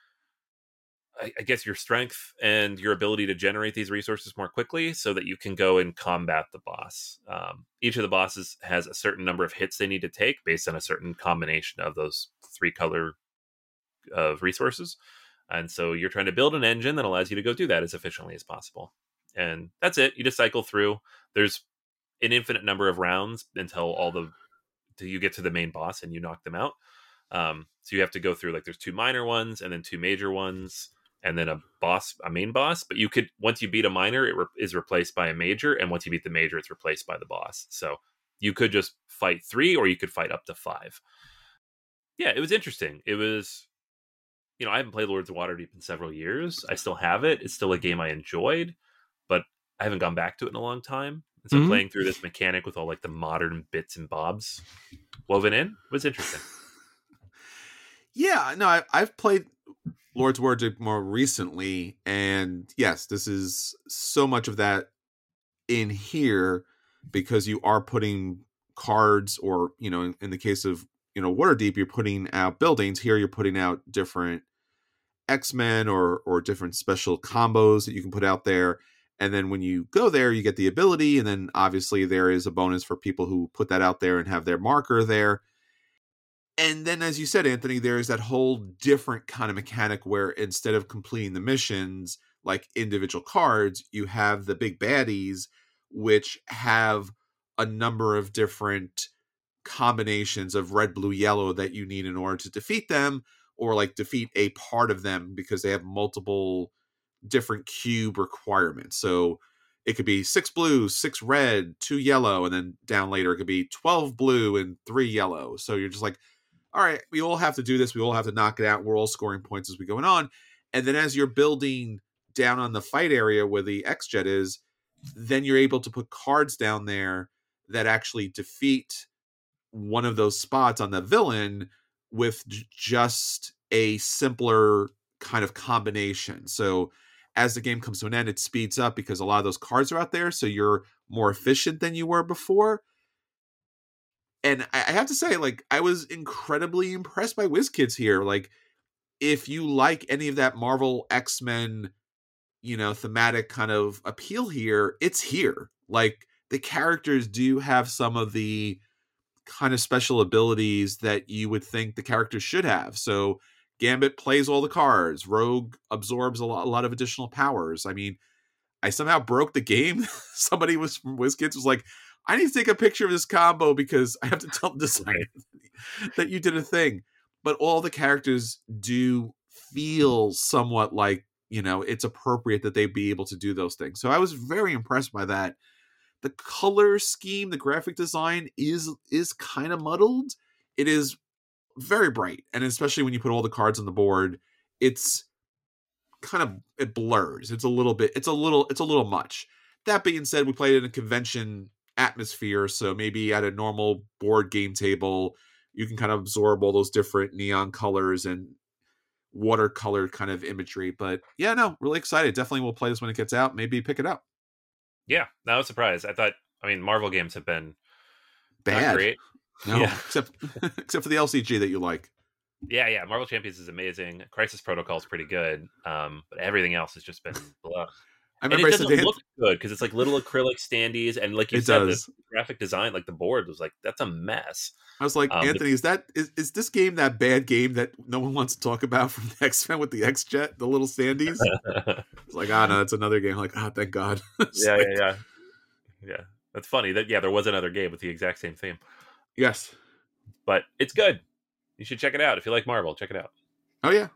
S3: I guess, your strength and your ability to generate these resources more quickly so that you can go and combat the boss. Each of the bosses has a certain number of hits they need to take based on a certain combination of those 3 color of resources. And so you're trying to build an engine that allows you to go do that as efficiently as possible. And that's it. You just cycle through. There's an infinite number of rounds until you get to the main boss and you knock them out. So you have to go through, like, there's 2 minor ones and then 2 major ones and then a main boss. But you could, once you beat a minor, it is replaced by a major, and once you beat the major, it's replaced by the boss. So you could just fight 3, or you could fight up to 5. Yeah, it was interesting. It was, I haven't played Lords of Waterdeep in several years. I still have it. It's still a game I enjoyed, but I haven't gone back to it in a long time. And so playing through this mechanic with all, like, the modern bits and bobs woven in was interesting.
S2: Yeah, no, I've played Lords of Waterdeep more recently, and yes, this is so much of that in here, because you are putting cards, or, in the case of, Waterdeep, you're putting out buildings. Here you're putting out different X-Men or different special combos that you can put out there. And then when you go there, you get the ability, and then obviously there is a bonus for people who put that out there and have their marker there. And then, as you said, Anthony, there's that whole different kind of mechanic where instead of completing the missions like individual cards, you have the big baddies, which have a number of different combinations of red, blue, yellow that you need in order to defeat them, or like defeat a part of them, because they have multiple different cube requirements. So it could be 6 blue, 6 red, 2 yellow, and then down later it could be 12 blue and 3 yellow. So you're just like, all right, we all have to do this. We all have to knock it out. We're all scoring points as we going on. And then as you're building down on the fight area where the X-Jet is, then you're able to put cards down there that actually defeat one of those spots on the villain with just a simpler kind of combination. So as the game comes to an end, it speeds up because a lot of those cards are out there. So you're more efficient than you were before. And I have to say, like, I was incredibly impressed by WizKids here. Like, if you like any of that Marvel X-Men, thematic kind of appeal here, it's here. Like, the characters do have some of the kind of special abilities that you would think the characters should have. So Gambit plays all the cards. Rogue absorbs a lot of additional powers. I mean, I somehow broke the game. Somebody was from WizKids was like, I need to take a picture of this combo because I have to tell the designer that you did a thing. But all the characters do feel somewhat like, it's appropriate that they be able to do those things. So I was very impressed by that. The color scheme, the graphic design is kind of muddled. It is very bright. And especially when you put all the cards on the board, it's kind of, it blurs. It's a little much. That being said, we played in a convention atmosphere, so maybe at a normal board game table you can kind of absorb all those different neon colors and watercolor kind of imagery. But yeah, no, really excited. Definitely will play this when it gets out. Maybe pick it up.
S3: Yeah, I was surprised. Marvel games have been
S2: bad.
S3: Not great.
S2: No, yeah. except for the LCG that you like.
S3: Yeah. Marvel Champions is amazing. Crisis Protocol is pretty good, but everything else has just been blah. And it doesn't look good because it's like little acrylic standees, and like you said, the graphic design, like the board was like, that's a mess.
S2: I was like, Anthony, is this game that bad game that no one wants to talk about from the X-Men with the X-Jet, the little standees? It's like, no, it's another game. I'm like, thank God.
S3: Yeah. That's funny that there was another game with the exact same theme.
S2: Yes,
S3: but it's good. You should check it out if you like Marvel. Check it out.
S2: Oh yeah.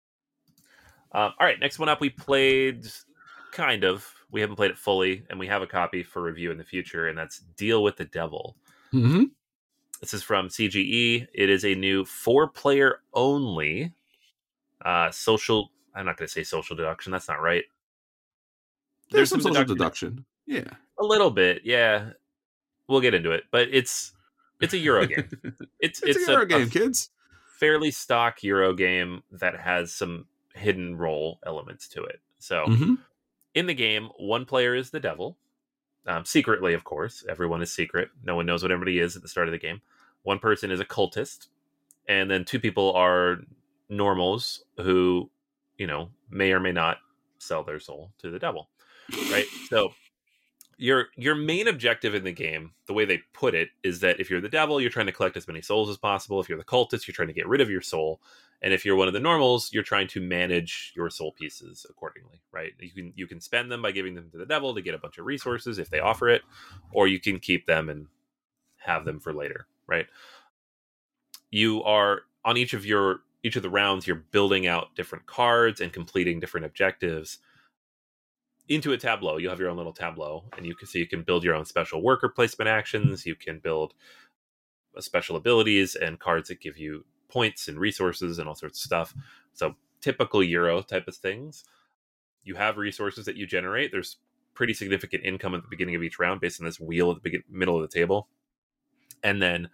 S3: All right, next one up, we played. Kind of. We haven't played it fully, and we have a copy for review in the future, and that's Deal with the Devil.
S2: Mm-hmm.
S3: This is from CGE. It is a new 4-player only social... I'm not going to say social deduction. That's not right.
S2: There's some social deduction. Yeah.
S3: A little bit, yeah. We'll get into it, but it's a Euro game. It's
S2: a Euro game, kids.
S3: Fairly stock Euro game that has some hidden role elements to it. So...
S2: Mm-hmm.
S3: In the game, one player is the devil. Secretly, of course. Everyone is secret. No one knows what everybody is at the start of the game. One person is a cultist. And then 2 people are normals who, may or may not sell their soul to the devil. Right? So Your main objective in the game, the way they put it, is that if you're the devil, you're trying to collect as many souls as possible. If you're the cultist, you're trying to get rid of your soul. And if you're one of the normals, you're trying to manage your soul pieces accordingly, right? You can spend them by giving them to the devil to get a bunch of resources if they offer it, or you can keep them and have them for later, right? You are on each of the rounds, you're building out different cards and completing different objectives into a tableau. You'll have your own little tableau, and you can build your own special worker placement actions. You can build special abilities and cards that give you points and resources and all sorts of stuff. So typical Euro type of things. You have resources that you generate. There's pretty significant income at the beginning of each round based on this wheel at the middle of the table. And then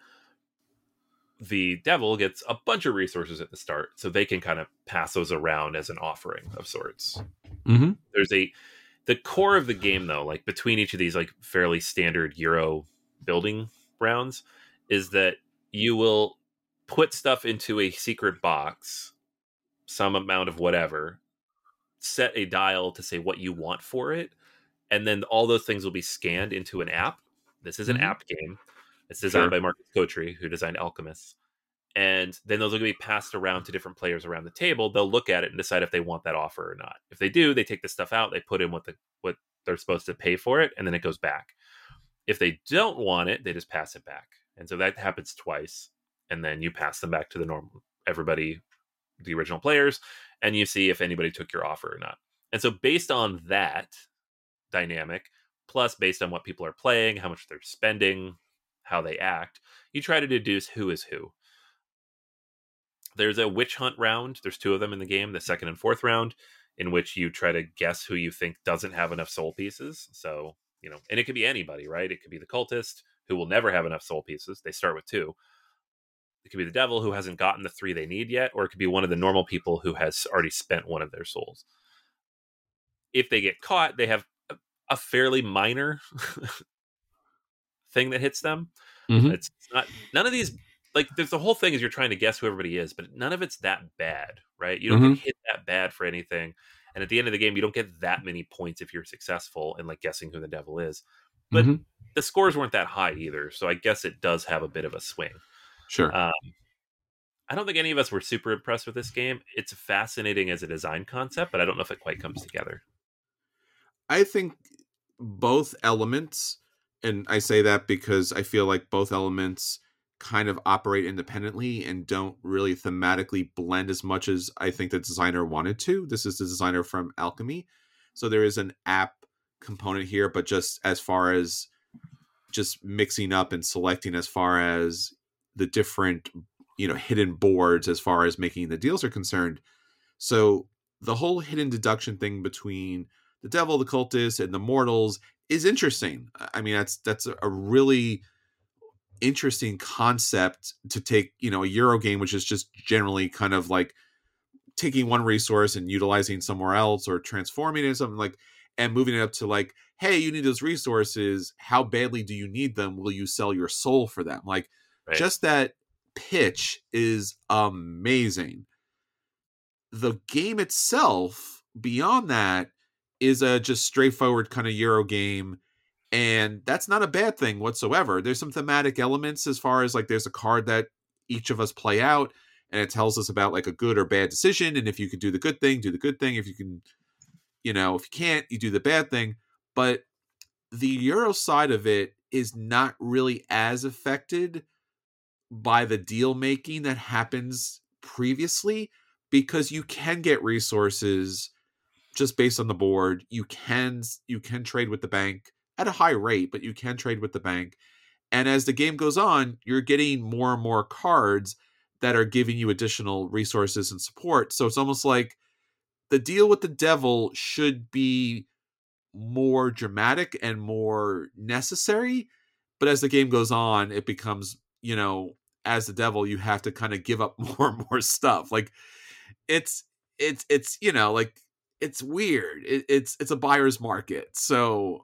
S3: the devil gets a bunch of resources at the start, so they can kind of pass those around as an offering of sorts.
S2: Mm-hmm.
S3: The core of the game, though, like between each of these like fairly standard Euro building rounds, is that you will put stuff into a secret box, some amount of whatever, set a dial to say what you want for it, and then all those things will be scanned into an app. This is an app game. It's designed by Marcus Kotri, who designed Alchemist. And then those are going to be passed around to different players around the table. They'll look at it and decide if they want that offer or not. If they do, they take the stuff out, they put in what they're supposed to pay for it, and then it goes back. If they don't want it, they just pass it back. And so that happens twice. And then you pass them back to everybody, the original players, and you see if anybody took your offer or not. And so based on that dynamic, plus based on what people are playing, how much they're spending, how they act, you try to deduce who is who. There's a witch hunt round. There's 2 of them in the game, the second and fourth round, in which you try to guess who you think doesn't have enough soul pieces. So, and it could be anybody, right? It could be the cultist who will never have enough soul pieces. They start with 2. It could be the devil who hasn't gotten the 3 they need yet, or it could be one of the normal people who has already spent one of their souls. If they get caught, they have a fairly minor thing that hits them.
S2: Mm-hmm.
S3: It's not, none of these, like, there's the whole thing is you're trying to guess who everybody is, but none of it's that bad, right? You don't get hit that bad for anything. And at the end of the game, you don't get that many points if you're successful in like guessing who the devil is. But the scores weren't that high either. So I guess it does have a bit of a swing.
S2: Sure.
S3: I don't think any of us were super impressed with this game. It's fascinating as a design concept, but I don't know if it quite comes together.
S2: I think both elements, and I say that because I feel like both elements kind of operate independently and don't really thematically blend as much as I think the designer wanted to. This is the designer from Alchemy. So there is an app component here, but just as far as just mixing up and selecting as far as the different, hidden boards as far as making the deals are concerned. So the whole hidden deduction thing between the devil, the cultist, and the mortals is interesting. I mean, that's a really interesting concept to take, a Euro game, which is just generally kind of like taking one resource and utilizing somewhere else or transforming it into something like, and moving it up to like, hey, you need those resources. How badly do you need them? Will you sell your soul for them? Like, just that pitch is amazing. The game itself, beyond that, is a just straightforward kind of Euro game. And that's not a bad thing whatsoever. There's some thematic elements as far as like there's a card that each of us play out and it tells us about like a good or bad decision. And if you could do the good thing, do the good thing. If you can, if you can't, you do the bad thing. But the Euro side of it is not really as affected by the deal making that happens previously, because you can get resources just based on the board. You can trade with the bank at a high rate, but you can trade with the bank. And as the game goes on, you're getting more and more cards that are giving you additional resources and support. So it's almost like the deal with the devil should be more dramatic and more necessary. But as the game goes on, it becomes, as the devil, you have to kind of give up more and more stuff. Like it's like it's weird. It's a buyer's market. So,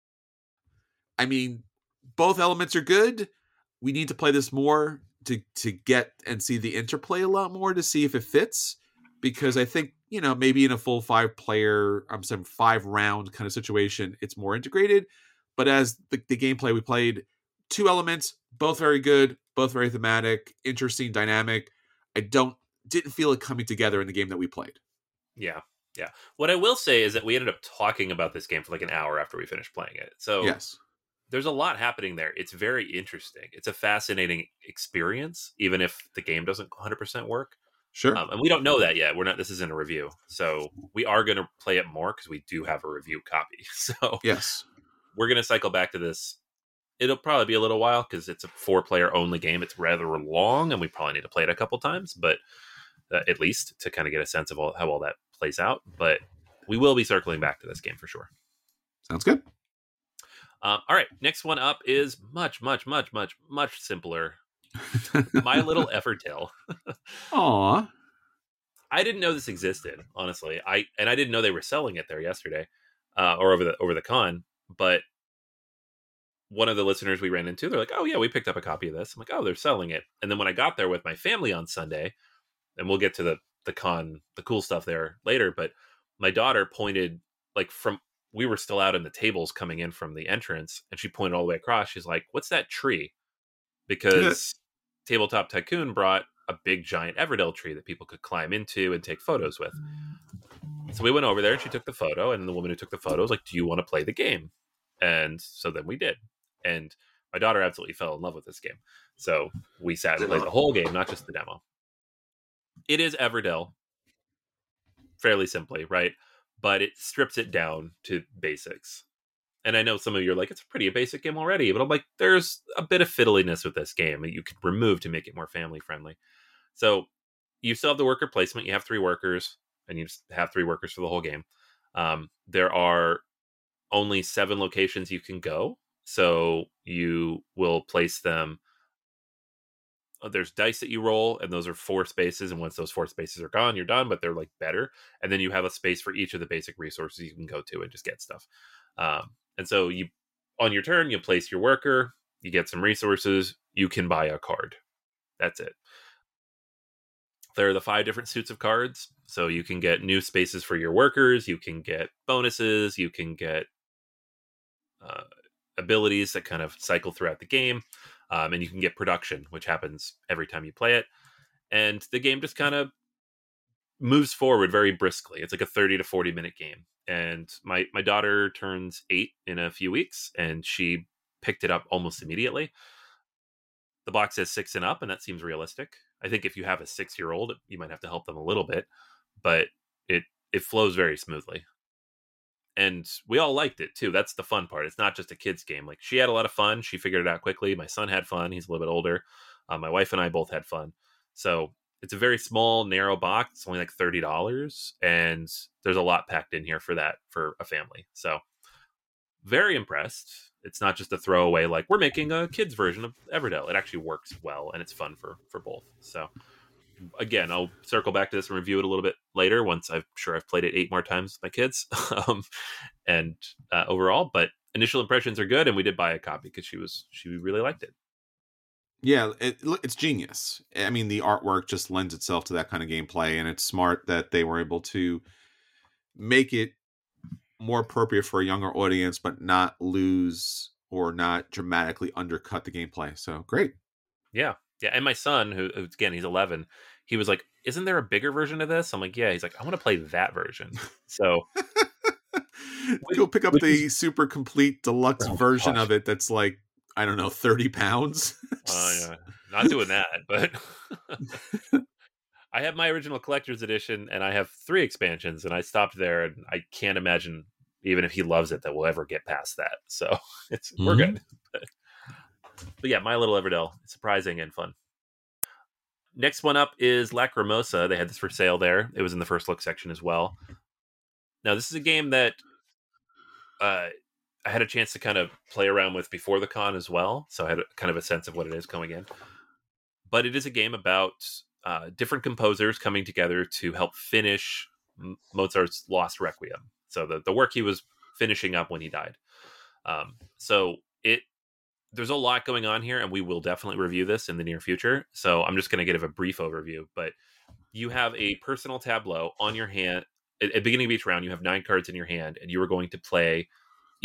S2: I mean, both elements are good. We need to play this more to get and see the interplay a lot more to see if it fits. Because I think, maybe in a full 5 round kind of situation, it's more integrated. But as the gameplay, we played 2 elements, both very good, both very thematic, interesting, dynamic. I didn't feel it coming together in the game that we played.
S3: Yeah. Yeah. What I will say is that we ended up talking about this game for like an hour after we finished playing it. So
S2: yes,
S3: there's a lot happening there. It's very interesting. It's a fascinating experience, even if the game doesn't 100% work.
S2: sure.
S3: And we don't know that yet. This isn't a review. So we are going to play it more because we do have a review copy. So
S2: Yes.
S3: we're going to cycle back to this. It'll probably be a little while because it's a 4-player only game. It's rather long and we probably need to play it a couple times, but at least to kind of get a sense of how all that plays out. But we will be circling back to this game for sure.
S2: Sounds good.
S3: All right. Next one up is much, much, much, much, much simpler. My Little Everdell.
S2: Aw.
S3: I didn't know this existed, honestly. I didn't know they were selling it there yesterday, or over the con. But one of the listeners we ran into, they're like, "Oh yeah, we picked up a copy of this." I'm like, "Oh, they're selling it." And then when I got there with my family on Sunday, and we'll get to the con, the cool stuff there later. But my daughter pointed we were still out in the tables coming in from the entrance, and she pointed all the way across. She's like, "What's that tree?" Because Tabletop Tycoon brought a big giant Everdell tree that people could climb into and take photos with. So we went over there and she took the photo, and the woman who took the photo was like, "Do you want to play the game?" And so then we did. And my daughter absolutely fell in love with this game. So we sat and played the whole game, not just the demo. It is Everdell, fairly simply, right? But it strips it down to basics. And I know some of you are like, it's a pretty basic game already, but I'm like, there's a bit of fiddliness with this game that you could remove to make it more family friendly. So you still have the worker placement. You have 3 workers, and you just have 3 workers for the whole game. There are only 7 locations you can go. So you will place them. There's dice that you roll, and those are 4 spaces. And once those 4 spaces are gone, you're done, but they're like better. And then you have a space for each of the basic resources you can go to and just get stuff. And so you, on your turn, you place your worker, you get some resources, you can buy a card. That's it. There are the 5 different suits of cards. So you can get new spaces for your workers, you can get bonuses, you can get abilities that kind of cycle throughout the game. And you can get production, which happens every time you play it. And the game just kind of moves forward very briskly. It's like a 30 to 40 minute game. And my daughter turns 8 in a few weeks, and she picked it up almost immediately. The box says 6 and up, and that seems realistic. I think if you have a 6-year-old, you might have to help them a little bit, but it flows very smoothly. And we all liked it too. That's the fun part. It's not just a kid's game. Like, she had a lot of fun. She figured it out quickly. My son had fun. He's a little bit older. My wife and I both had fun. So it's a very small, narrow box. It's only like $30, and there's a lot packed in here for that for a family. So very impressed. It's not just a throwaway, like, we're making a kid's version of Everdell. It actually works well, and it's fun for both. So again, I'll circle back to this and review it a little bit later once I've played it 8 more times with my kids. And overall, but initial impressions are good, and we did buy a copy because she really liked it.
S2: Yeah, it's genius. I mean, the artwork just lends itself to that kind of gameplay, and it's smart that they were able to make it more appropriate for a younger audience, but not lose or not dramatically undercut the gameplay. So great.
S3: Yeah. And my son, who again, he's 11, he was like, "Isn't there a bigger version of this?" I'm like, "Yeah." He's like, "I want to play that version." So
S2: go pick up the super complete deluxe version of it. That's like, I don't know, 30 pounds.
S3: Yeah. Not doing that, but I have my original collector's edition, and I have 3 expansions, and I stopped there, and I can't imagine, even if he loves it, that we'll ever get past that. So we're good. But yeah, My Little Everdell, surprising and fun. Next one up is Lacrimosa. They had this for sale there. It was in the first look section as well. Now, this is a game that I had a chance to kind of play around with before the con as well, so I had kind of a sense of what it is going in. But it is a game about different composers coming together to help finish Mozart's Lost Requiem. So the work he was finishing up when he died. So there's a lot going on here, and we will definitely review this in the near future. So I'm just going to give a brief overview. But you have a personal tableau on your hand. At the beginning of each round, you have 9 cards in your hand, and you are going to play each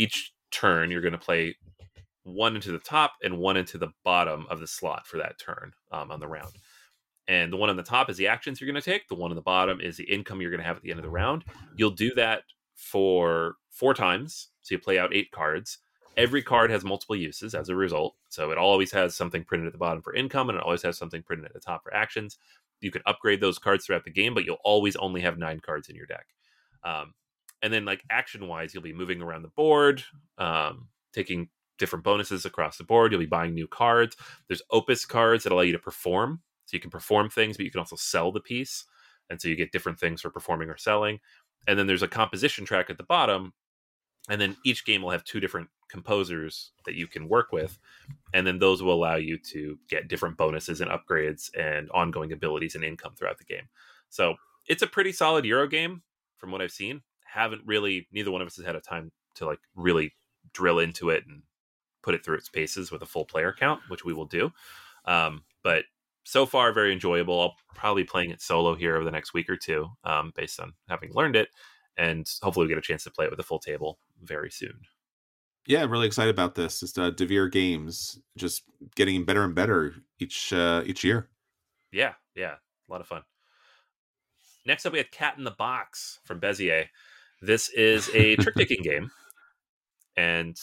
S3: turn, you're going to play one into the top and one into the bottom of the slot for that turn on the round. And the one on the top is the actions you're going to take. The one on the bottom is the income you're going to have at the end of the round. You'll do that for 4 times. So you play out 8 cards. Every card has multiple uses as a result. So it always has something printed at the bottom for income, and it always has something printed at the top for actions. You can upgrade those cards throughout the game, but you'll always only have 9 cards in your deck. And then, like, action-wise, you'll be moving around the board, taking different bonuses across the board. You'll be buying new cards. There's opus cards that allow you to perform. So you can perform things, but you can also sell the piece. And so you get different things for performing or selling. And then there's a composition track at the bottom. And then each game will have 2 different composers that you can work with. And then those will allow you to get different bonuses and upgrades and ongoing abilities and income throughout the game. So it's a pretty solid Euro game from what I've seen. Neither one of us has had a time to like really drill into it and put it through its paces with a full player count, which we will do. But so far, very enjoyable. I'll probably be playing it solo here over the next week or 2, based on having learned it. And hopefully we get a chance to play it with a full table very soon.
S2: Yeah, I'm really excited about this. It's Devere Games just getting better and better each year.
S3: Yeah, a lot of fun. Next up, we had Cat in the Box from Bezier. This is a trick-taking game. And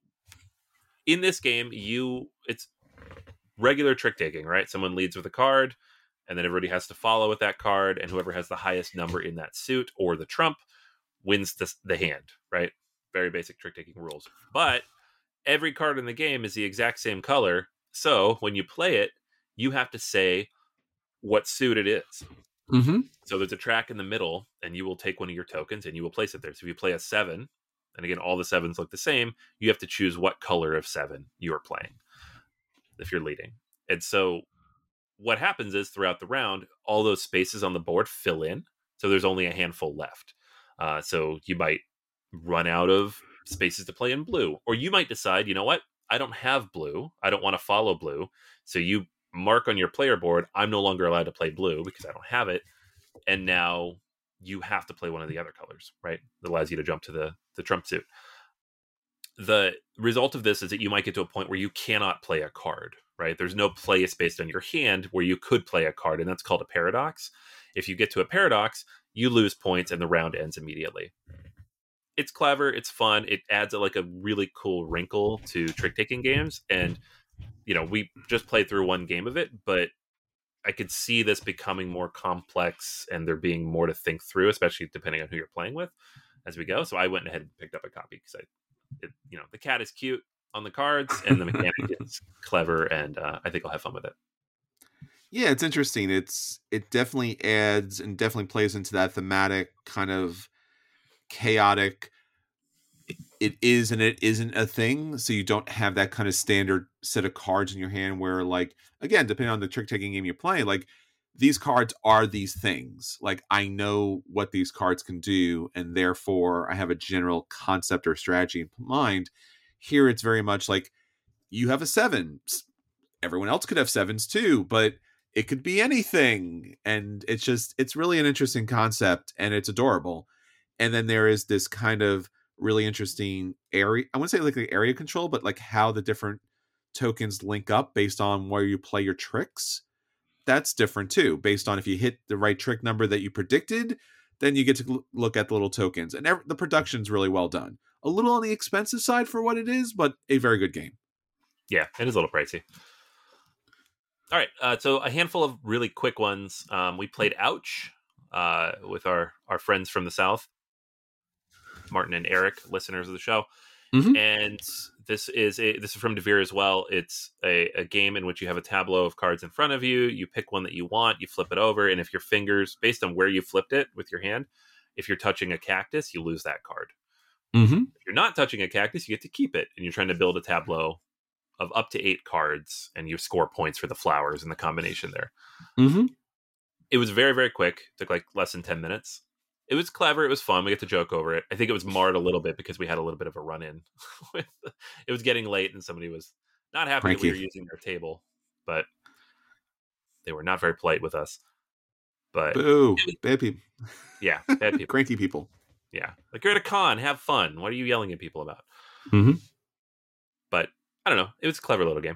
S3: in this game, it's regular trick-taking, right? Someone leads with a card, and then everybody has to follow with that card, and whoever has the highest number in that suit or the trump wins the hand, right? Very basic trick-taking rules. But every card in the game is the exact same color, so when you play it, you have to say what suit it is.
S2: Mm-hmm.
S3: So there's a track in the middle, and you will take one of your tokens, and you will place it there. So if you play a 7, and again, all the 7s look the same, you have to choose what color of 7 you are playing if you're leading. And so what happens is throughout the round, all those spaces on the board fill in. So there's only a handful left. So you might run out of spaces to play in blue. Or you might decide, you know what? I don't have blue. I don't want to follow blue. So you mark on your player board, I'm no longer allowed to play blue because I don't have it. And now you have to play one of the other colors, right? That allows you to jump to the trump suit. The result of this is that you might get to a point where you cannot play a card, right? There's no place based on your hand where you could play a card, and that's called a paradox. If you get to a paradox, you lose points and the round ends immediately. It's clever, it's fun, it adds a really cool wrinkle to trick-taking games, and we just played through one game of it, but I could see this becoming more complex and there being more to think through, especially depending on who you're playing with as we go. So I went ahead and picked up a copy because the cat is cute on the cards and the mechanic is clever, and I think I'll have fun with it.
S2: Yeah, it's interesting. It definitely adds and definitely plays into that thematic kind of chaotic. It is and it isn't a thing, so you don't have that kind of standard set of cards in your hand where, like, again, depending on the trick-taking game you're playing, like, these cards are these things. Like, I know what these cards can do, and therefore I have a general concept or strategy in mind. Here it's very much like, you have a 7. Everyone else could have 7s too, but it could be anything. And it's really an interesting concept, and it's adorable. And then there is this kind of really interesting area. I wouldn't say like the area control, but like how the different tokens link up based on where you play your tricks. That's different too, based on if you hit the right trick number that you predicted, then you get to look at the little tokens. And the production's really well done. A little on the expensive side for what it is, but a very good game.
S3: Yeah, it is a little pricey. All right, so a handful of really quick ones. We played Ouch with our friends from the South, Martin and Eric, listeners of the show.
S2: Mm-hmm.
S3: And this is from Devere as well. It's a game in which you have a tableau of cards in front of you. You pick one that you want, you flip it over, and if your fingers, based on where you flipped it with your hand, if you're touching a cactus, you lose that card.
S2: Mm-hmm.
S3: If you're not touching a cactus, you get to keep it, and you're trying to build a tableau of up to 8 cards, and you score points for the flowers and the combination there.
S2: Mm-hmm.
S3: It was very, very quick. It took like less than 10 minutes. It was clever. It was fun. We got to joke over it. I think it was marred a little bit because we had a little bit of a run-in. It was getting late, and somebody was not happy that we were using their table, but they were not very polite with us. But
S2: boo, bad people.
S3: Yeah, bad people.
S2: Cranky people.
S3: Yeah. Like, you're at a con. Have fun. What are you yelling at people about?
S2: Mm-hmm.
S3: But I don't know. It was a clever little game.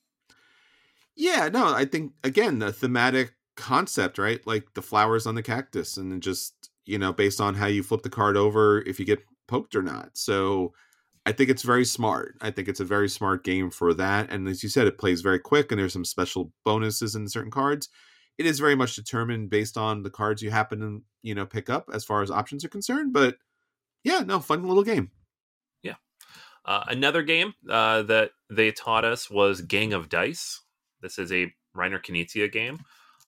S2: Yeah, no, I think, again, the thematic concept, right? Like the flowers on the cactus, and then just, based on how you flip the card over, if you get poked or not. So I think it's very smart. I think it's a very smart game for that. And as you said, it plays very quick, and there's some special bonuses in certain cards. It is very much determined based on the cards you happen to, pick up as far as options are concerned. But yeah, no, fun little game.
S3: Yeah. Another game that they taught us was Gang of Dice. This is a Reiner Knizia game.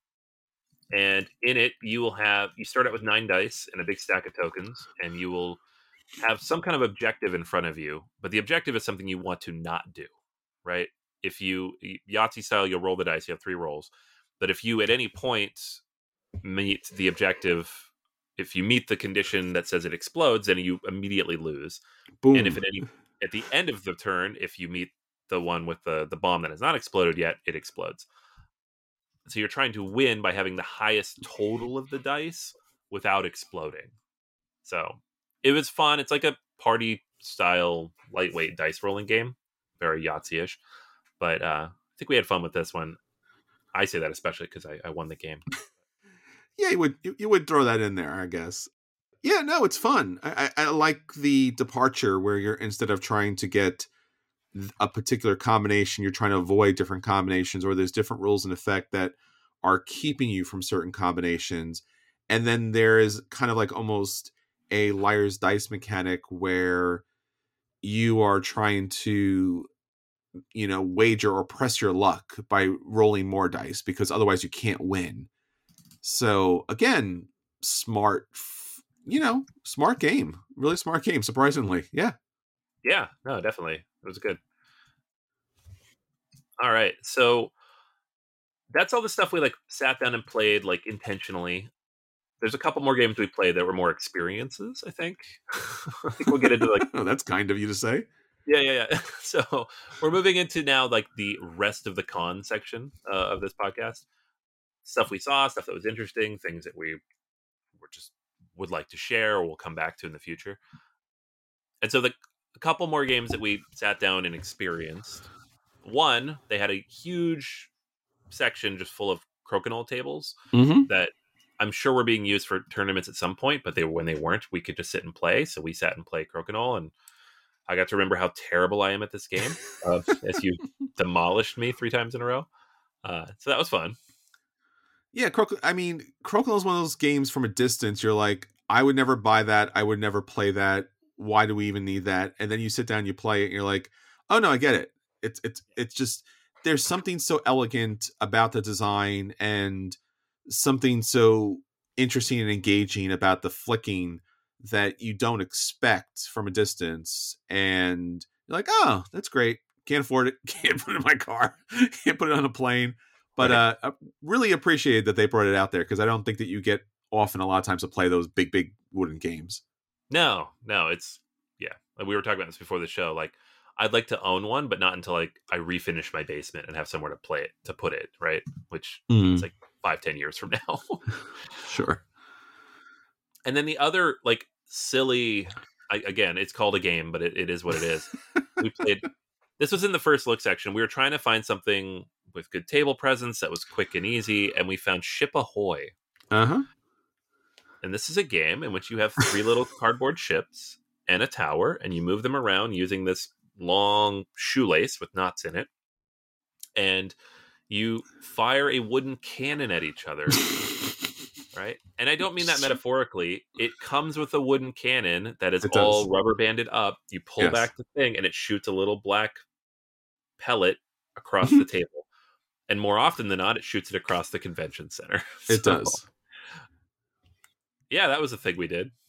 S3: And in it, you start out with 9 dice and a big stack of tokens, and you will have some kind of objective in front of you. But the objective is something you want to not do, right? If you, Yahtzee style, you'll roll the dice, you have 3 rolls. But if you at any point meet the objective, if you meet the condition that says it explodes, then you immediately lose.
S2: Boom.
S3: And if at the end of the turn, if you meet the one with the bomb that has not exploded yet, it explodes. So you're trying to win by having the highest total of the dice without exploding. So it was fun. It's like a party style lightweight dice rolling game, very Yahtzee-ish. But I think we had fun with this one. I say that especially because I won the game.
S2: Yeah, you would throw that in there, I guess. Yeah, no, it's fun. I like the departure where you're, instead of trying to get a particular combination, you're trying to avoid different combinations, or there's different rules in effect that are keeping you from certain combinations. And then there is kind of like almost a liar's dice mechanic where you are trying to, wager or press your luck by rolling more dice, because otherwise you can't win. So again, smart game, really smart game, surprisingly. Yeah.
S3: Yeah, no, definitely. It was good. All right. So that's all the stuff we sat down and played intentionally. There's a couple more games we played that were more experiences, I think. I think we'll get into
S2: oh, that's kind of you to say.
S3: Yeah. So we're moving into now the rest of the con section of this podcast. Stuff we saw, stuff that was interesting, things that we would like to share or we'll come back to in the future. And so a couple more games that we sat down and experienced. One, they had a huge section just full of crokinole tables that I'm sure were being used for tournaments at some point, but when they weren't, we could just sit and play. So we sat and played crokinole, and I got to remember how terrible I am at this game as you demolished me 3 times in a row. So that was fun.
S2: Yeah, crokinole is one of those games from a distance. You're like, I would never buy that. I would never play that. Why do we even need that? And then you sit down, you play it, and you're like, oh no, I get it. It's just, there's something so elegant about the design and something so interesting and engaging about the flicking that you don't expect from a distance. And you're like, oh, that's great. Can't afford it. Can't put it in my car. Can't put it on a plane. But
S3: Right.
S2: I really appreciate that they brought it out there, because I don't think that you get often a lot of times to play those big wooden games.
S3: No, it's, yeah. We were talking about this before the show. I'd like to own one, but not until I refinish my basement and have somewhere to put it, right? Which is 5-10 years from now.
S2: Sure.
S3: And then the other silly, again, it's called a game, but it is what it is. We played. This was in the first look section. We were trying to find something with good table presence that was quick and easy, and we found Ship Ahoy.
S2: Uh-huh.
S3: And this is a game in which you have 3 little cardboard ships and a tower, and you move them around using this long shoelace with knots in it. And you fire a wooden cannon at each other. Right? And I don't mean that metaphorically. It comes with a wooden cannon that is all rubber banded up. You pull back the thing, and it shoots a little black pellet across the table. And more often than not, it shoots it across the convention center.
S2: It does.
S3: Yeah, that was a thing we did.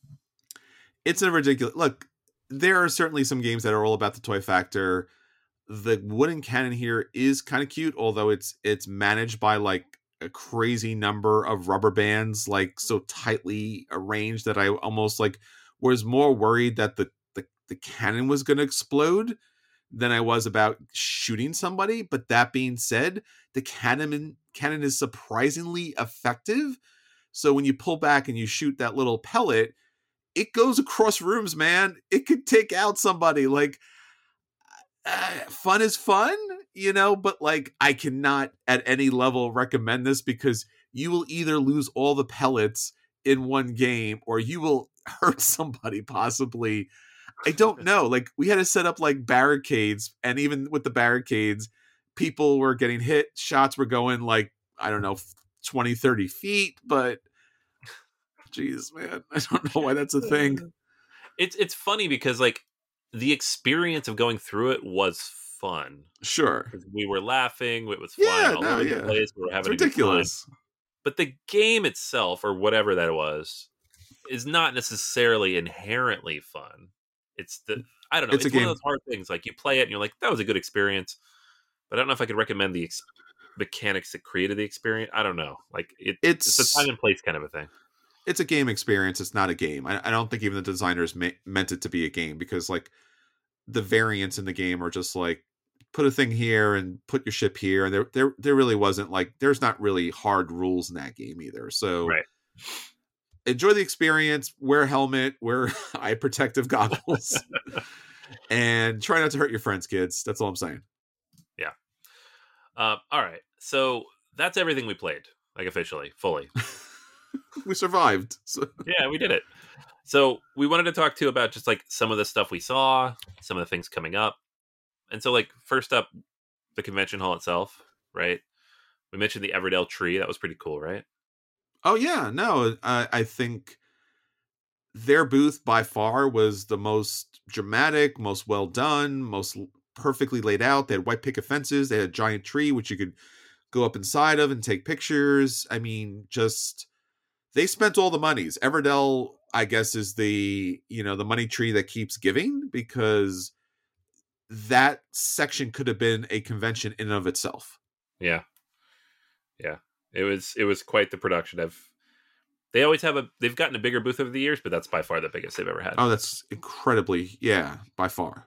S2: It's a ridiculous... Look, there are certainly some games that are all about the toy factor. The wooden cannon here is kind of cute, although it's managed by a crazy number of rubber bands, so tightly arranged that I almost was more worried that the cannon was going to explode than I was about shooting somebody. But that being said, the cannon is surprisingly effective. So when you pull back and you shoot that little pellet, it goes across rooms, man. It could take out somebody. Like, fun is fun, you know, but like, I cannot at any level recommend this because you will either lose all the pellets in one game or you will hurt somebody possibly. I don't know. Like, we had to set up like barricades, and even with the barricades, people were getting hit. Shots were going like, I don't know, 20, 30 feet, but geez, man, I don't know why that's a thing.
S3: It's funny because like the experience of going through it was fun.
S2: Sure.
S3: We were laughing. It was flying all over the place. We were having
S2: it's ridiculous.
S3: A good time. But the game itself, or whatever that was, is not necessarily inherently fun. It's I don't know. It's one of those hard things. Like, you play it and you're like, that was a good experience, but I don't know if I could recommend the mechanics that created the experience. I don't know. Like, it's a time and place kind of a thing.
S2: It's a game experience. It's not a game. I don't think even the designers meant it to be a game, because like the variants in the game are just like, put a thing here and put your ship here, and there really wasn't like, there's not really hard rules in that game either. So
S3: right.
S2: Enjoy the experience, wear a helmet, wear eye protective goggles, and try not to hurt your friends, kids. That's all I'm saying.
S3: Yeah. All right. So that's everything we played, like officially, fully.
S2: We survived. So.
S3: Yeah, we did it. So we wanted to talk too about just like some of the stuff we saw, some of the things coming up. And so, like, first up, the convention hall itself, right? We mentioned the Everdell tree. That was pretty cool, right?
S2: Oh, yeah. No, I think their booth by far was the most dramatic, most well done, most perfectly laid out. They had white picket fences. They had a giant tree, which you could go up inside of and take pictures. I mean, just, they spent all the monies. Everdell, I guess, is the money tree that keeps giving, because that section could have been a convention in and of itself.
S3: Yeah. It was quite the production. They've gotten a bigger booth over the years, but that's by far the biggest they've ever had.
S2: Oh, that's incredibly, by far.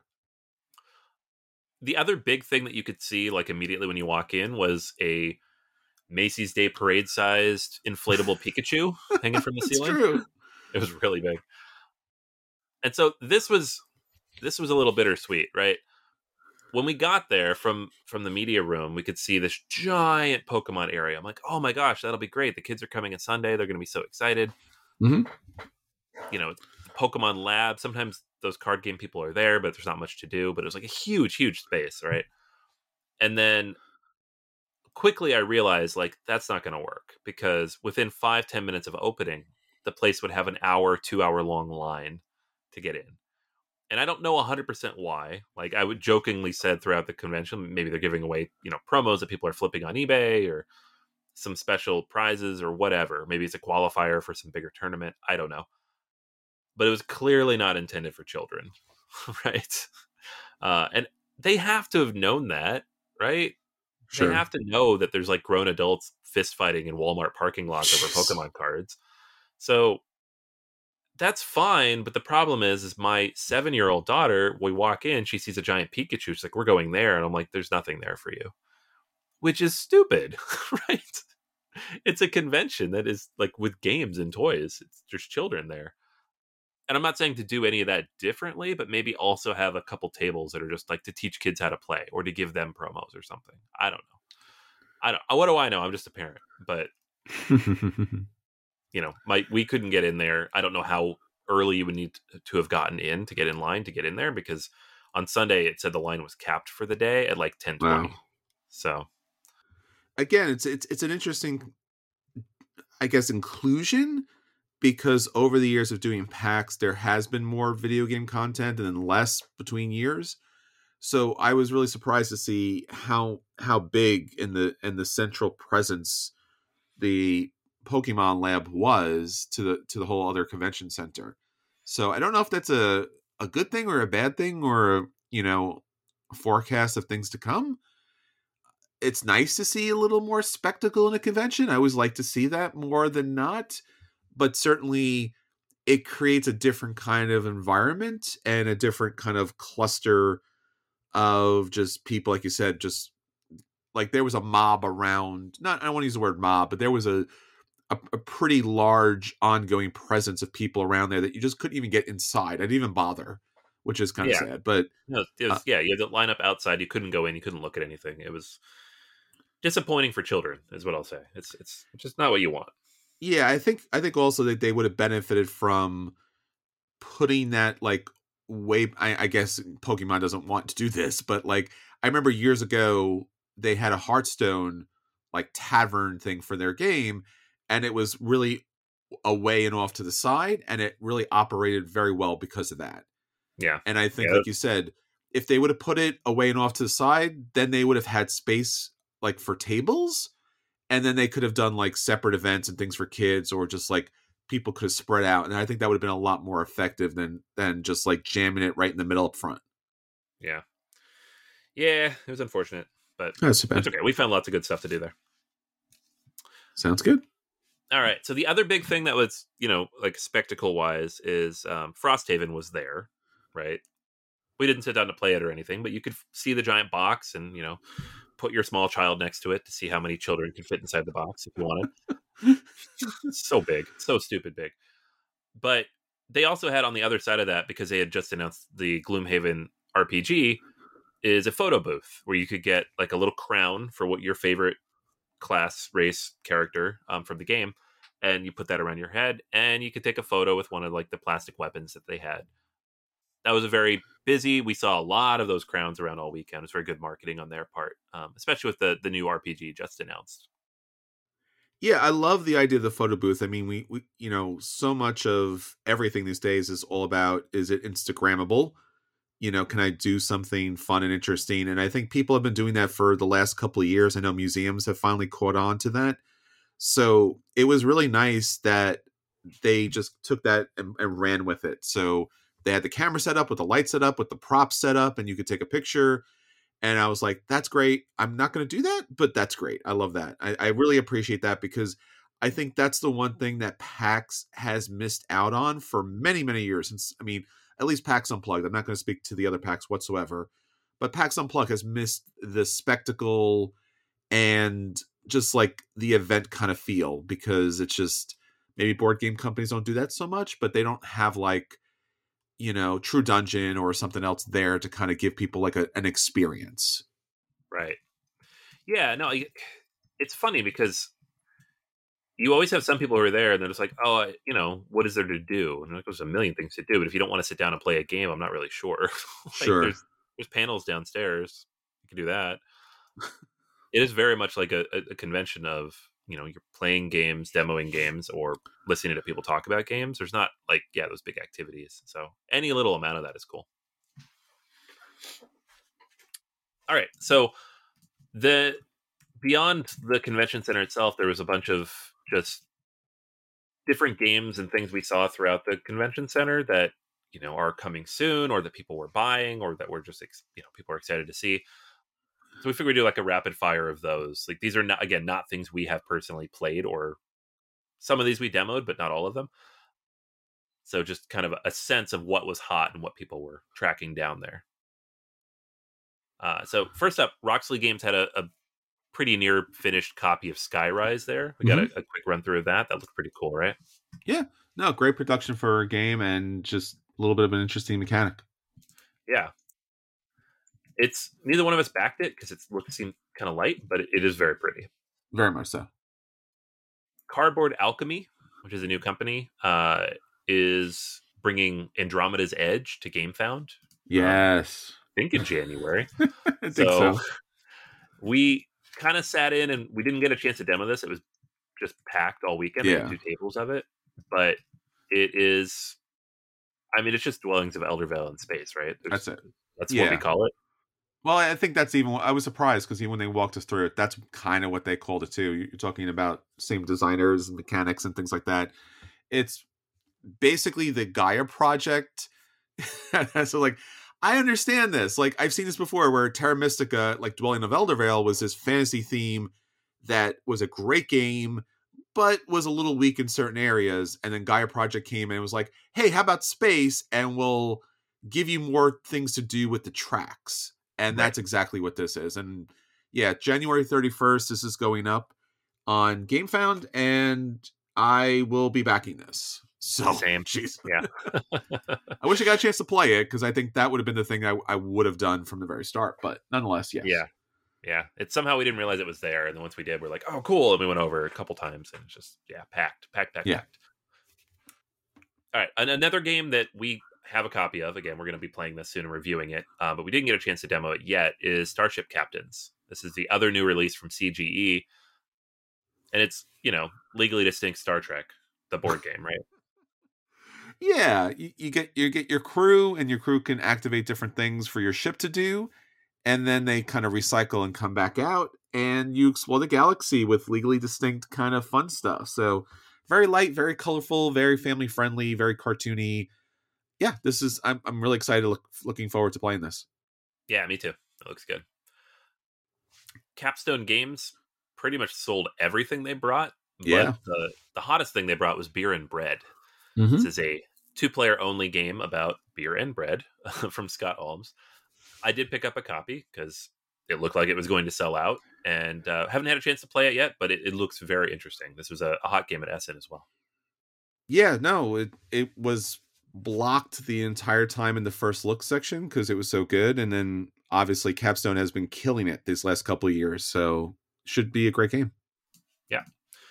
S3: The other big thing that you could see, like, immediately when you walk in was a Macy's Day Parade sized inflatable Pikachu hanging from the ceiling.
S2: True.
S3: It was really big. And so this was a little bittersweet, right? When we got there from the media room, we could see this giant Pokemon area. I'm like, oh my gosh, that'll be great. The kids are coming on Sunday. They're going to be so excited.
S2: Mm-hmm.
S3: You know, Pokemon Lab. Sometimes those card game people are there, but there's not much to do. But it was like a huge, huge space, right? And then quickly I realized, like, that's not going to work, because within 5-10 minutes of opening, the place would have an 2-hour long line to get in. And I don't know 100% why. Like, I would jokingly said throughout the convention, maybe they're giving away, promos that people are flipping on eBay, or some special prizes or whatever. Maybe it's a qualifier for some bigger tournament. I don't know. But it was clearly not intended for children, right? And they have to have known that, right? Sure. They have to know that there's like grown adults fist fighting in Walmart parking lots over Pokemon cards. So that's fine, but the problem is my 7-year-old daughter, we walk in, she sees a giant Pikachu, she's like, we're going there, and I'm like, there's nothing there for you. Which is stupid, right? It's a convention that is like with games and toys. There's children there. And I'm not saying to do any of that differently, but maybe also have a couple tables that are just like to teach kids how to play, or to give them promos or something. I don't know. What do I know? I'm just a parent, but we couldn't get in there. I don't know how early you would need to have gotten in to get in line to get in there, because on Sunday it said the line was capped for the day at like 10:20. Wow. So
S2: again, it's an interesting, I guess, inclusion, because over the years of doing PAX, there has been more video game content and then less between years. So I was really surprised to see how big in the central presence the Pokemon Lab was to the whole other convention center. So I don't know if that's a good thing or a bad thing, or a forecast of things to come. It's nice to see a little more spectacle in a convention. I always like to see that more than not, but certainly it creates a different kind of environment and a different kind of cluster of just people, like you said, just like there was a mob around. I don't want to use the word mob, but there was a a pretty large ongoing presence of people around there that you just couldn't even get inside. I didn't even bother, which is kind of
S3: Yeah.
S2: sad. But
S3: No, it was, you had to line up outside. You couldn't go in. You couldn't look at anything. It was disappointing for children, is what I'll say. It's just not what you want.
S2: yeah, I think also that they would have benefited from putting that like way. I guess Pokemon doesn't want to do this, but like I remember years ago they had a Hearthstone like tavern thing for their game, and it was really away and off to the side, and it really operated very well because of that.
S3: Yeah.
S2: And I think,
S3: Yeah.
S2: like you said, if they would have put it away and off to the side, then they would have had space like for tables, and then they could have done like separate events and things for kids, or just like people could have spread out. And I think that would have been a lot more effective than just like jamming it right in the middle up front.
S3: Yeah. Yeah, it was unfortunate, but
S2: That's bad.
S3: it's okay. We found lots of good stuff to do there.
S2: Sounds good.
S3: All right. So the other big thing that was, like spectacle wise is Frosthaven was there, right? We didn't sit down to play it or anything, but you could see the giant box and, put your small child next to it to see how many children could fit inside the box if you wanted. So big, so stupid big. But they also had on the other side of that, because they had just announced the Gloomhaven RPG, is a photo booth where you could get like a little crown for what your favorite class, race, character from the game, and you put that around your head, and you could take a photo with one of like the plastic weapons that they had. That was a very busy. We saw a lot of those crowns around all weekend. It was very good marketing on their part, especially with the new RPG just announced.
S2: Yeah, I love the idea of the photo booth. I mean, we so much of everything these days is all about, is it Instagrammable? Can I do something fun and interesting? And I think people have been doing that for the last couple of years. I know museums have finally caught on to that. So it was really nice that they just took that and ran with it. So they had the camera set up with the light set up with the props set up, and you could take a picture. And I was like, that's great. I'm not going to do that, but that's great. I love that. I really appreciate that, because I think that's the one thing that PAX has missed out on for many, many years. Since, I mean, at least PAX Unplugged. I'm not going to speak to the other PAX whatsoever, but PAX Unplugged has missed the spectacle and just like the event kind of feel, because it's just, maybe board game companies don't do that so much, but they don't have like, True Dungeon or something else there to kind of give people like an experience.
S3: Right. Yeah, no, it's funny because you always have some people who are there and they're just like, oh, what is there to do? And like, there's a million things to do, but if you don't want to sit down and play a game, I'm not really sure. Like,
S2: Sure.
S3: There's panels downstairs. You can do that. It is very much like a convention of, you're playing games, demoing games, or listening to people talk about games. There's not like, those big activities. So any little amount of that is cool. All right. So beyond the convention center itself, there was a bunch of just different games and things we saw throughout the convention center that, are coming soon, or that people were buying, or that we're just, people are excited to see. So we figured we'd do like a rapid fire of those. Like, these are not things we have personally played, or some of these we demoed, but not all of them. So just kind of a sense of what was hot and what people were tracking down there. So first up, Roxley Games had a pretty near finished copy of Skyrise there. We got a quick run through of that. That looked pretty cool, right?
S2: Yeah. No, great production for a game, and just a little bit of an interesting mechanic.
S3: Yeah. It's neither one of us backed it because it seemed kind of light, but it is very pretty.
S2: Very much so.
S3: Cardboard Alchemy, which is a new company, is bringing Andromeda's Edge to GameFound.
S2: Yes.
S3: I think in January.
S2: I think so.
S3: We kind of sat in, and we didn't get a chance to demo this. It was just packed all weekend.
S2: Yeah.
S3: We had 2 tables of it. But it is, it's just Dwellings of Eldervale in space, right?
S2: That's it.
S3: That's what we call it.
S2: Well, I think that's I was surprised, because even when they walked us through it, that's kind of what they called it too. You're talking about same designers and mechanics and things like that. It's basically the Gaia project. So like, I understand this. Like, I've seen this before, where Terra Mystica, like Dwelling of Eldervale, was this fantasy theme that was a great game, but was a little weak in certain areas. And then Gaia Project came and was like, hey, how about space? And we'll give you more things to do with the tracks. And that's exactly what this is. And yeah, January 31st, this is going up. on GameFound, and I will be backing this. So,
S3: Same.
S2: jeez.
S3: Yeah.
S2: I wish I got a chance to play it, because I think that would have been the thing I would have done from the very start. But nonetheless, yes.
S3: Yeah. Yeah. It's somehow we didn't realize it was there. And then once we did, we're like, oh, cool. And we went over a couple times and it's just, packed.
S2: Yeah.
S3: All right. And another game that we have a copy of, again, we're going to be playing this soon and reviewing it, but we didn't get a chance to demo it yet, is Starship Captains. This is the other new release from CGE. And it's, Legally Distinct Star Trek, the board game, right?
S2: Yeah, you get your crew, and your crew can activate different things for your ship to do, and then they kind of recycle and come back out, and you explore the galaxy with Legally Distinct kind of fun stuff. So very light, very colorful, very family friendly, very cartoony. Yeah, I'm really excited, looking forward to playing this.
S3: Yeah, me too. It looks good. Capstone Games pretty much sold everything they brought.
S2: Yeah.
S3: But the hottest thing they brought was Beer and Bread.
S2: Mm-hmm.
S3: This is a 2-player only game about beer and bread from Scott Almes. I did pick up a copy because it looked like it was going to sell out, and haven't had a chance to play it yet, but it looks very interesting. This was a hot game at Essen as well.
S2: Yeah, no, it was blocked the entire time in the first look section because it was so good, and then obviously Capstone has been killing it these last couple of years, so should be a great game.
S3: Yeah.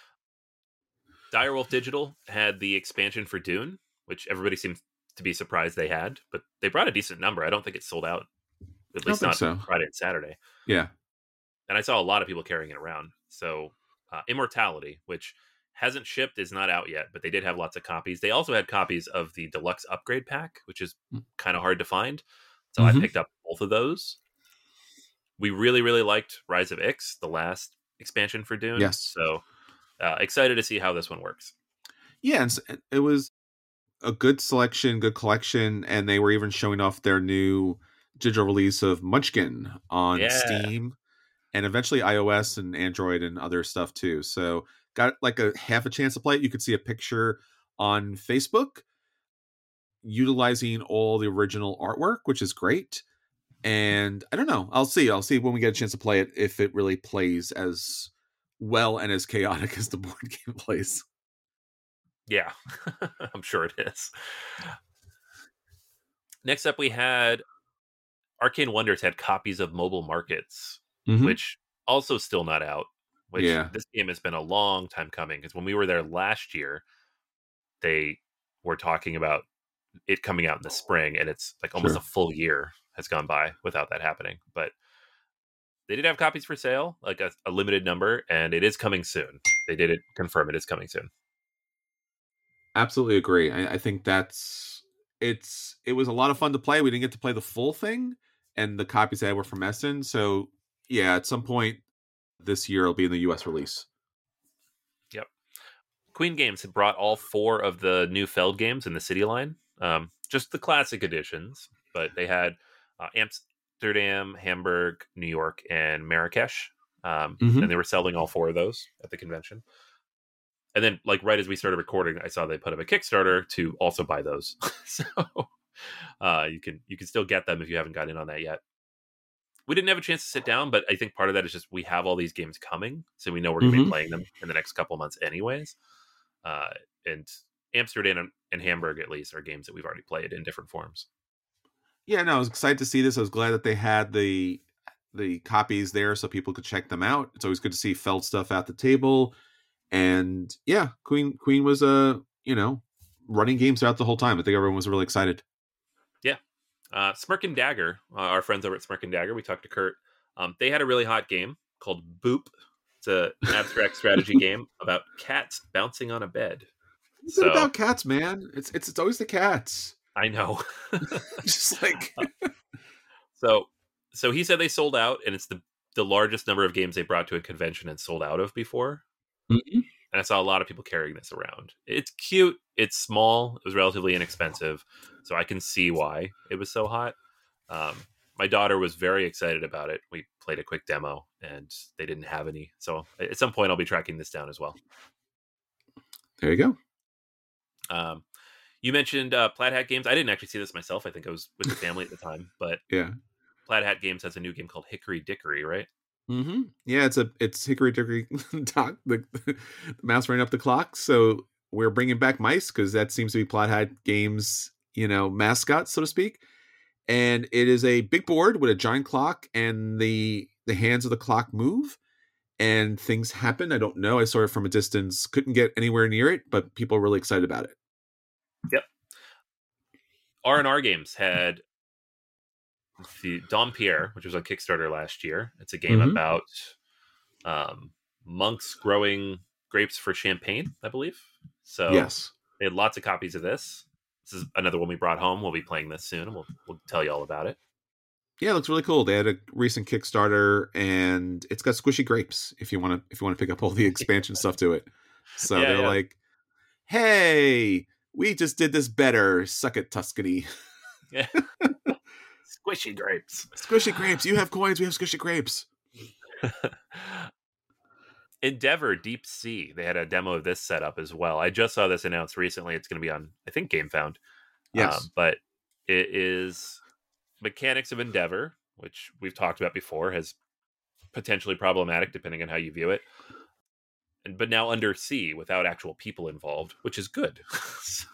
S3: Direwolf Digital had the expansion for Dune, which everybody seems to be surprised they had, but they brought a decent number. I don't think it sold out, at least not
S2: so.
S3: Friday and Saturday.
S2: Yeah.
S3: And I saw a lot of people carrying it around. So Immortality, which hasn't shipped, is not out yet, but they did have lots of copies. They also had copies of the deluxe upgrade pack, which is kind of hard to find. So I picked up both of those. We really, really liked Rise of Ix, the last expansion for Dune.
S2: Yes.
S3: So excited to see how this one works.
S2: Yeah, and it was a good selection, good collection, and they were even showing off their new digital release of Munchkin on Steam, and eventually iOS and Android and other stuff too. So got like half a chance to play it. You could see a picture on Facebook utilizing all the original artwork, which is great. And I don't know. I'll see when we get a chance to play it if it really plays as well and as chaotic as the board game plays.
S3: Yeah, I'm sure it is. Next up, we had Arcane Wonders had copies of Mobile Markets, which also still not out. Which this game has been a long time coming, because when we were there last year, they were talking about it coming out in the spring, and it's like almost a full year has gone by without that happening. But they did have copies for sale, like a limited number, and it is coming soon. They did confirm it is coming soon.
S2: Absolutely agree. I think it was a lot of fun to play. We didn't get to play the full thing, and the copies I had were from Essen. So yeah, at some point this year it'll be in the US release. Yep.
S3: Queen Games had brought all 4 of the new Feld games in the City line. Just the classic editions, but they had Amsterdam, Hamburg, New York, and Marrakesh. And they were selling all 4 of those at the convention. And then, like, right as we started recording, I saw they put up a Kickstarter to also buy those. So you can still get them if you haven't gotten in on that yet. We didn't have a chance to sit down, but I think part of that is just we have all these games coming, so we know we're going to be playing them in the next couple of months anyways. And Amsterdam and Hamburg, at least, are games that we've already played in different forms.
S2: Yeah, no, I was excited to see this. I was glad that they had the copies there so people could check them out. It's always good to see Feld stuff at the table. And yeah, Queen was running games throughout the whole time. I think everyone was really excited.
S3: Yeah. Smirk and Dagger, our friends over at Smirk and Dagger, we talked to Kurt. They had a really hot game called Boop. It's an abstract strategy game about cats bouncing on a bed.
S2: It's about cats, man. It's always the cats.
S3: I know.
S2: Just like
S3: so he said they sold out, and it's the largest number of games they brought to a convention and sold out of before. And I saw a lot of people carrying this around. It's cute. It's small. It was relatively inexpensive. So I can see why it was so hot. My daughter was very excited about it. We played a quick demo, and they didn't have any. So at some point, I'll be tracking this down as well.
S2: There you go.
S3: You mentioned Plaid Hat Games. I didn't actually see this myself. I think I was with the family at the time. But
S2: yeah,
S3: Plaid Hat Games has a new game called Hickory Dickory, right?
S2: Mm-hmm. Yeah, it's Hickory Dickory Dock, the mouse ran up the clock. So we're bringing back mice because that seems to be Plot Hat Games, mascot, so to speak. And it is a big board with a giant clock, and the hands of the clock move, and things happen. I don't know. I saw it from a distance, couldn't get anywhere near it, but people are really excited about it.
S3: Yep. R&R Games had the Dompierre, which was on Kickstarter last year. It's a game about monks growing grapes for champagne, I believe. So
S2: yes,
S3: they had lots of copies of this. This is another one we brought home. We'll be playing this soon, and we'll tell you all about it.
S2: Yeah, it looks really cool. They had a recent Kickstarter, and it's got squishy grapes if you want to pick up all the expansion stuff to it. So they're like, "Hey, we just did this better. Suck it, Tuscany."
S3: Yeah. Squishy grapes.
S2: Squishy grapes. You have coins. We have squishy grapes.
S3: Endeavor Deep Sea. They had a demo of this setup as well. I just saw this announced recently. It's going to be on, I think, GameFound.
S2: Yes.
S3: But it is mechanics of Endeavor, which we've talked about before, has potentially problematic depending on how you view it. But now under sea without actual people involved, which is good. So...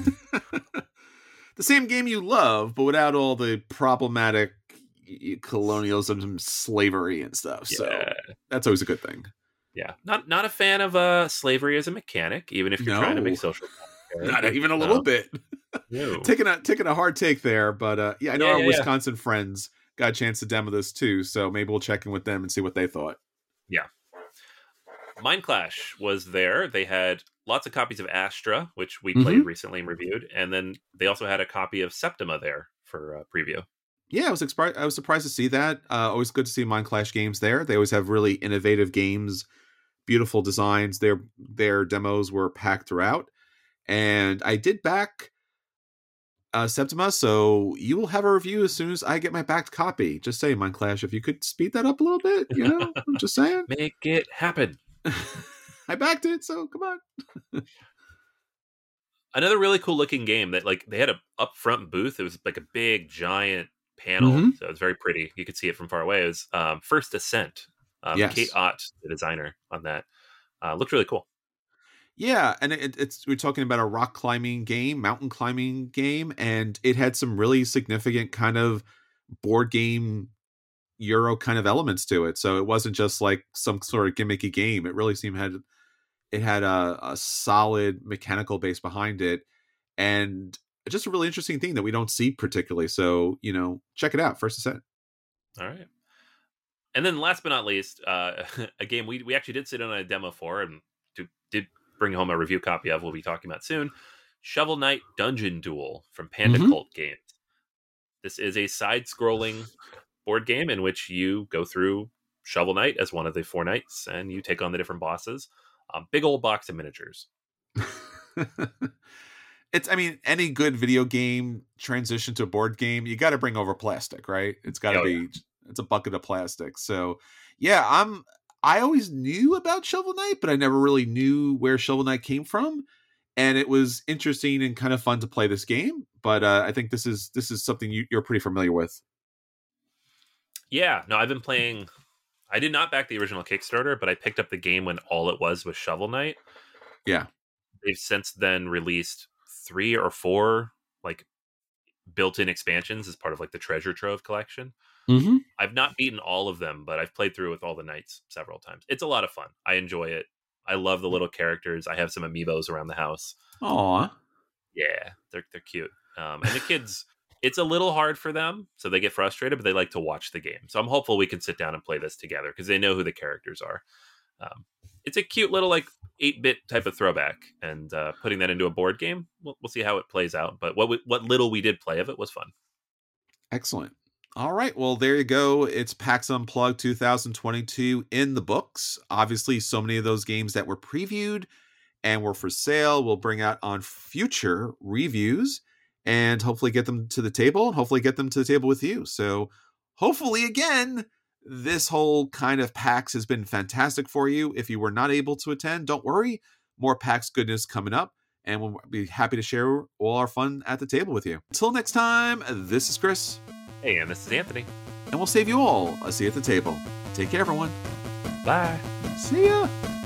S2: the same game you love, but without all the problematic colonialism, slavery, and stuff. So that's always a good thing.
S3: Yeah, not a fan of slavery as a mechanic, even if you're trying to make social.
S2: Not even a little bit.
S3: No.
S2: taking a hard take there, but I know our Wisconsin friends got a chance to demo this too, so maybe we'll check in with them and see what they thought.
S3: Yeah. Mind Clash was there. They had lots of copies of Astra, which we played recently and reviewed, and then they also had a copy of Septima there for preview.
S2: Yeah, I was surprised to see that. Always good to see Mind Clash games there. They always have really innovative games, beautiful designs. Their demos were packed throughout, and I did back Septima, so you will have a review as soon as I get my backed copy. Just saying, Mind Clash, if you could speed that up a little bit, I'm just saying.
S3: Make it happen.
S2: I backed it, so come on.
S3: Another really cool looking game that they had a upfront booth. It was like a big giant panel, so it was very pretty. You could see it from far away. It was First Ascent.
S2: Yes.
S3: Kate Ott, the designer on that, looked really cool.
S2: Yeah, and we're talking about a rock climbing game, mountain climbing game, and it had some really significant kind of board game Euro kind of elements to it. So it wasn't just like some sort of gimmicky game. It really seemed it had a solid mechanical base behind it, and just a really interesting thing that we don't see particularly. So check it out, First Ascent.
S3: All right. And then last but not least, a game we actually did sit on a demo for and did bring home a review copy of, we'll be talking about soon. Shovel Knight Dungeon Duel from Panda Cult Games. This is a side-scrolling board game in which you go through Shovel Knight as one of the 4 knights, and you take on the different bosses. Big old box of miniatures.
S2: Any good video game transition to a board game, you got to bring over plastic, right? It's got to be, it's a bucket of plastic. So yeah, I always knew about Shovel Knight, but I never really knew where Shovel Knight came from. And it was interesting and kind of fun to play this game. But I think this is something you're pretty familiar with.
S3: Yeah, no, I've been playing. I did not back the original Kickstarter, but I picked up the game when all it was Shovel Knight.
S2: Yeah.
S3: They've since then released 3 or 4 built-in expansions as part of the Treasure Trove collection. I've not beaten all of them, but I've played through with all the knights several times. It's a lot of fun. I enjoy it. I love the little characters. I have some amiibos around the house.
S2: Aw.
S3: Yeah, they're cute. And the kids, it's a little hard for them, so they get frustrated, but they like to watch the game. So I'm hopeful we can sit down and play this together because they know who the characters are. It's a cute little 8-bit type of throwback, and putting that into a board game, we'll see how it plays out. But what little we did play of it was fun.
S2: Excellent. All right, well, there you go. It's PAX Unplugged 2022 in the books. Obviously, so many of those games that were previewed and were for sale we'll bring out on future reviews and hopefully get them to the table and hopefully get them to the table with you. So hopefully, again, this whole kind of PAX has been fantastic for you. If you were not able to attend, don't worry. More PAX goodness coming up, and we'll be happy to share all our fun at the table with you. Until next time, this is Chris.
S3: Hey, and this is Anthony.
S2: And we'll save you all a seat at the table. Take care, everyone.
S3: Bye.
S2: See ya.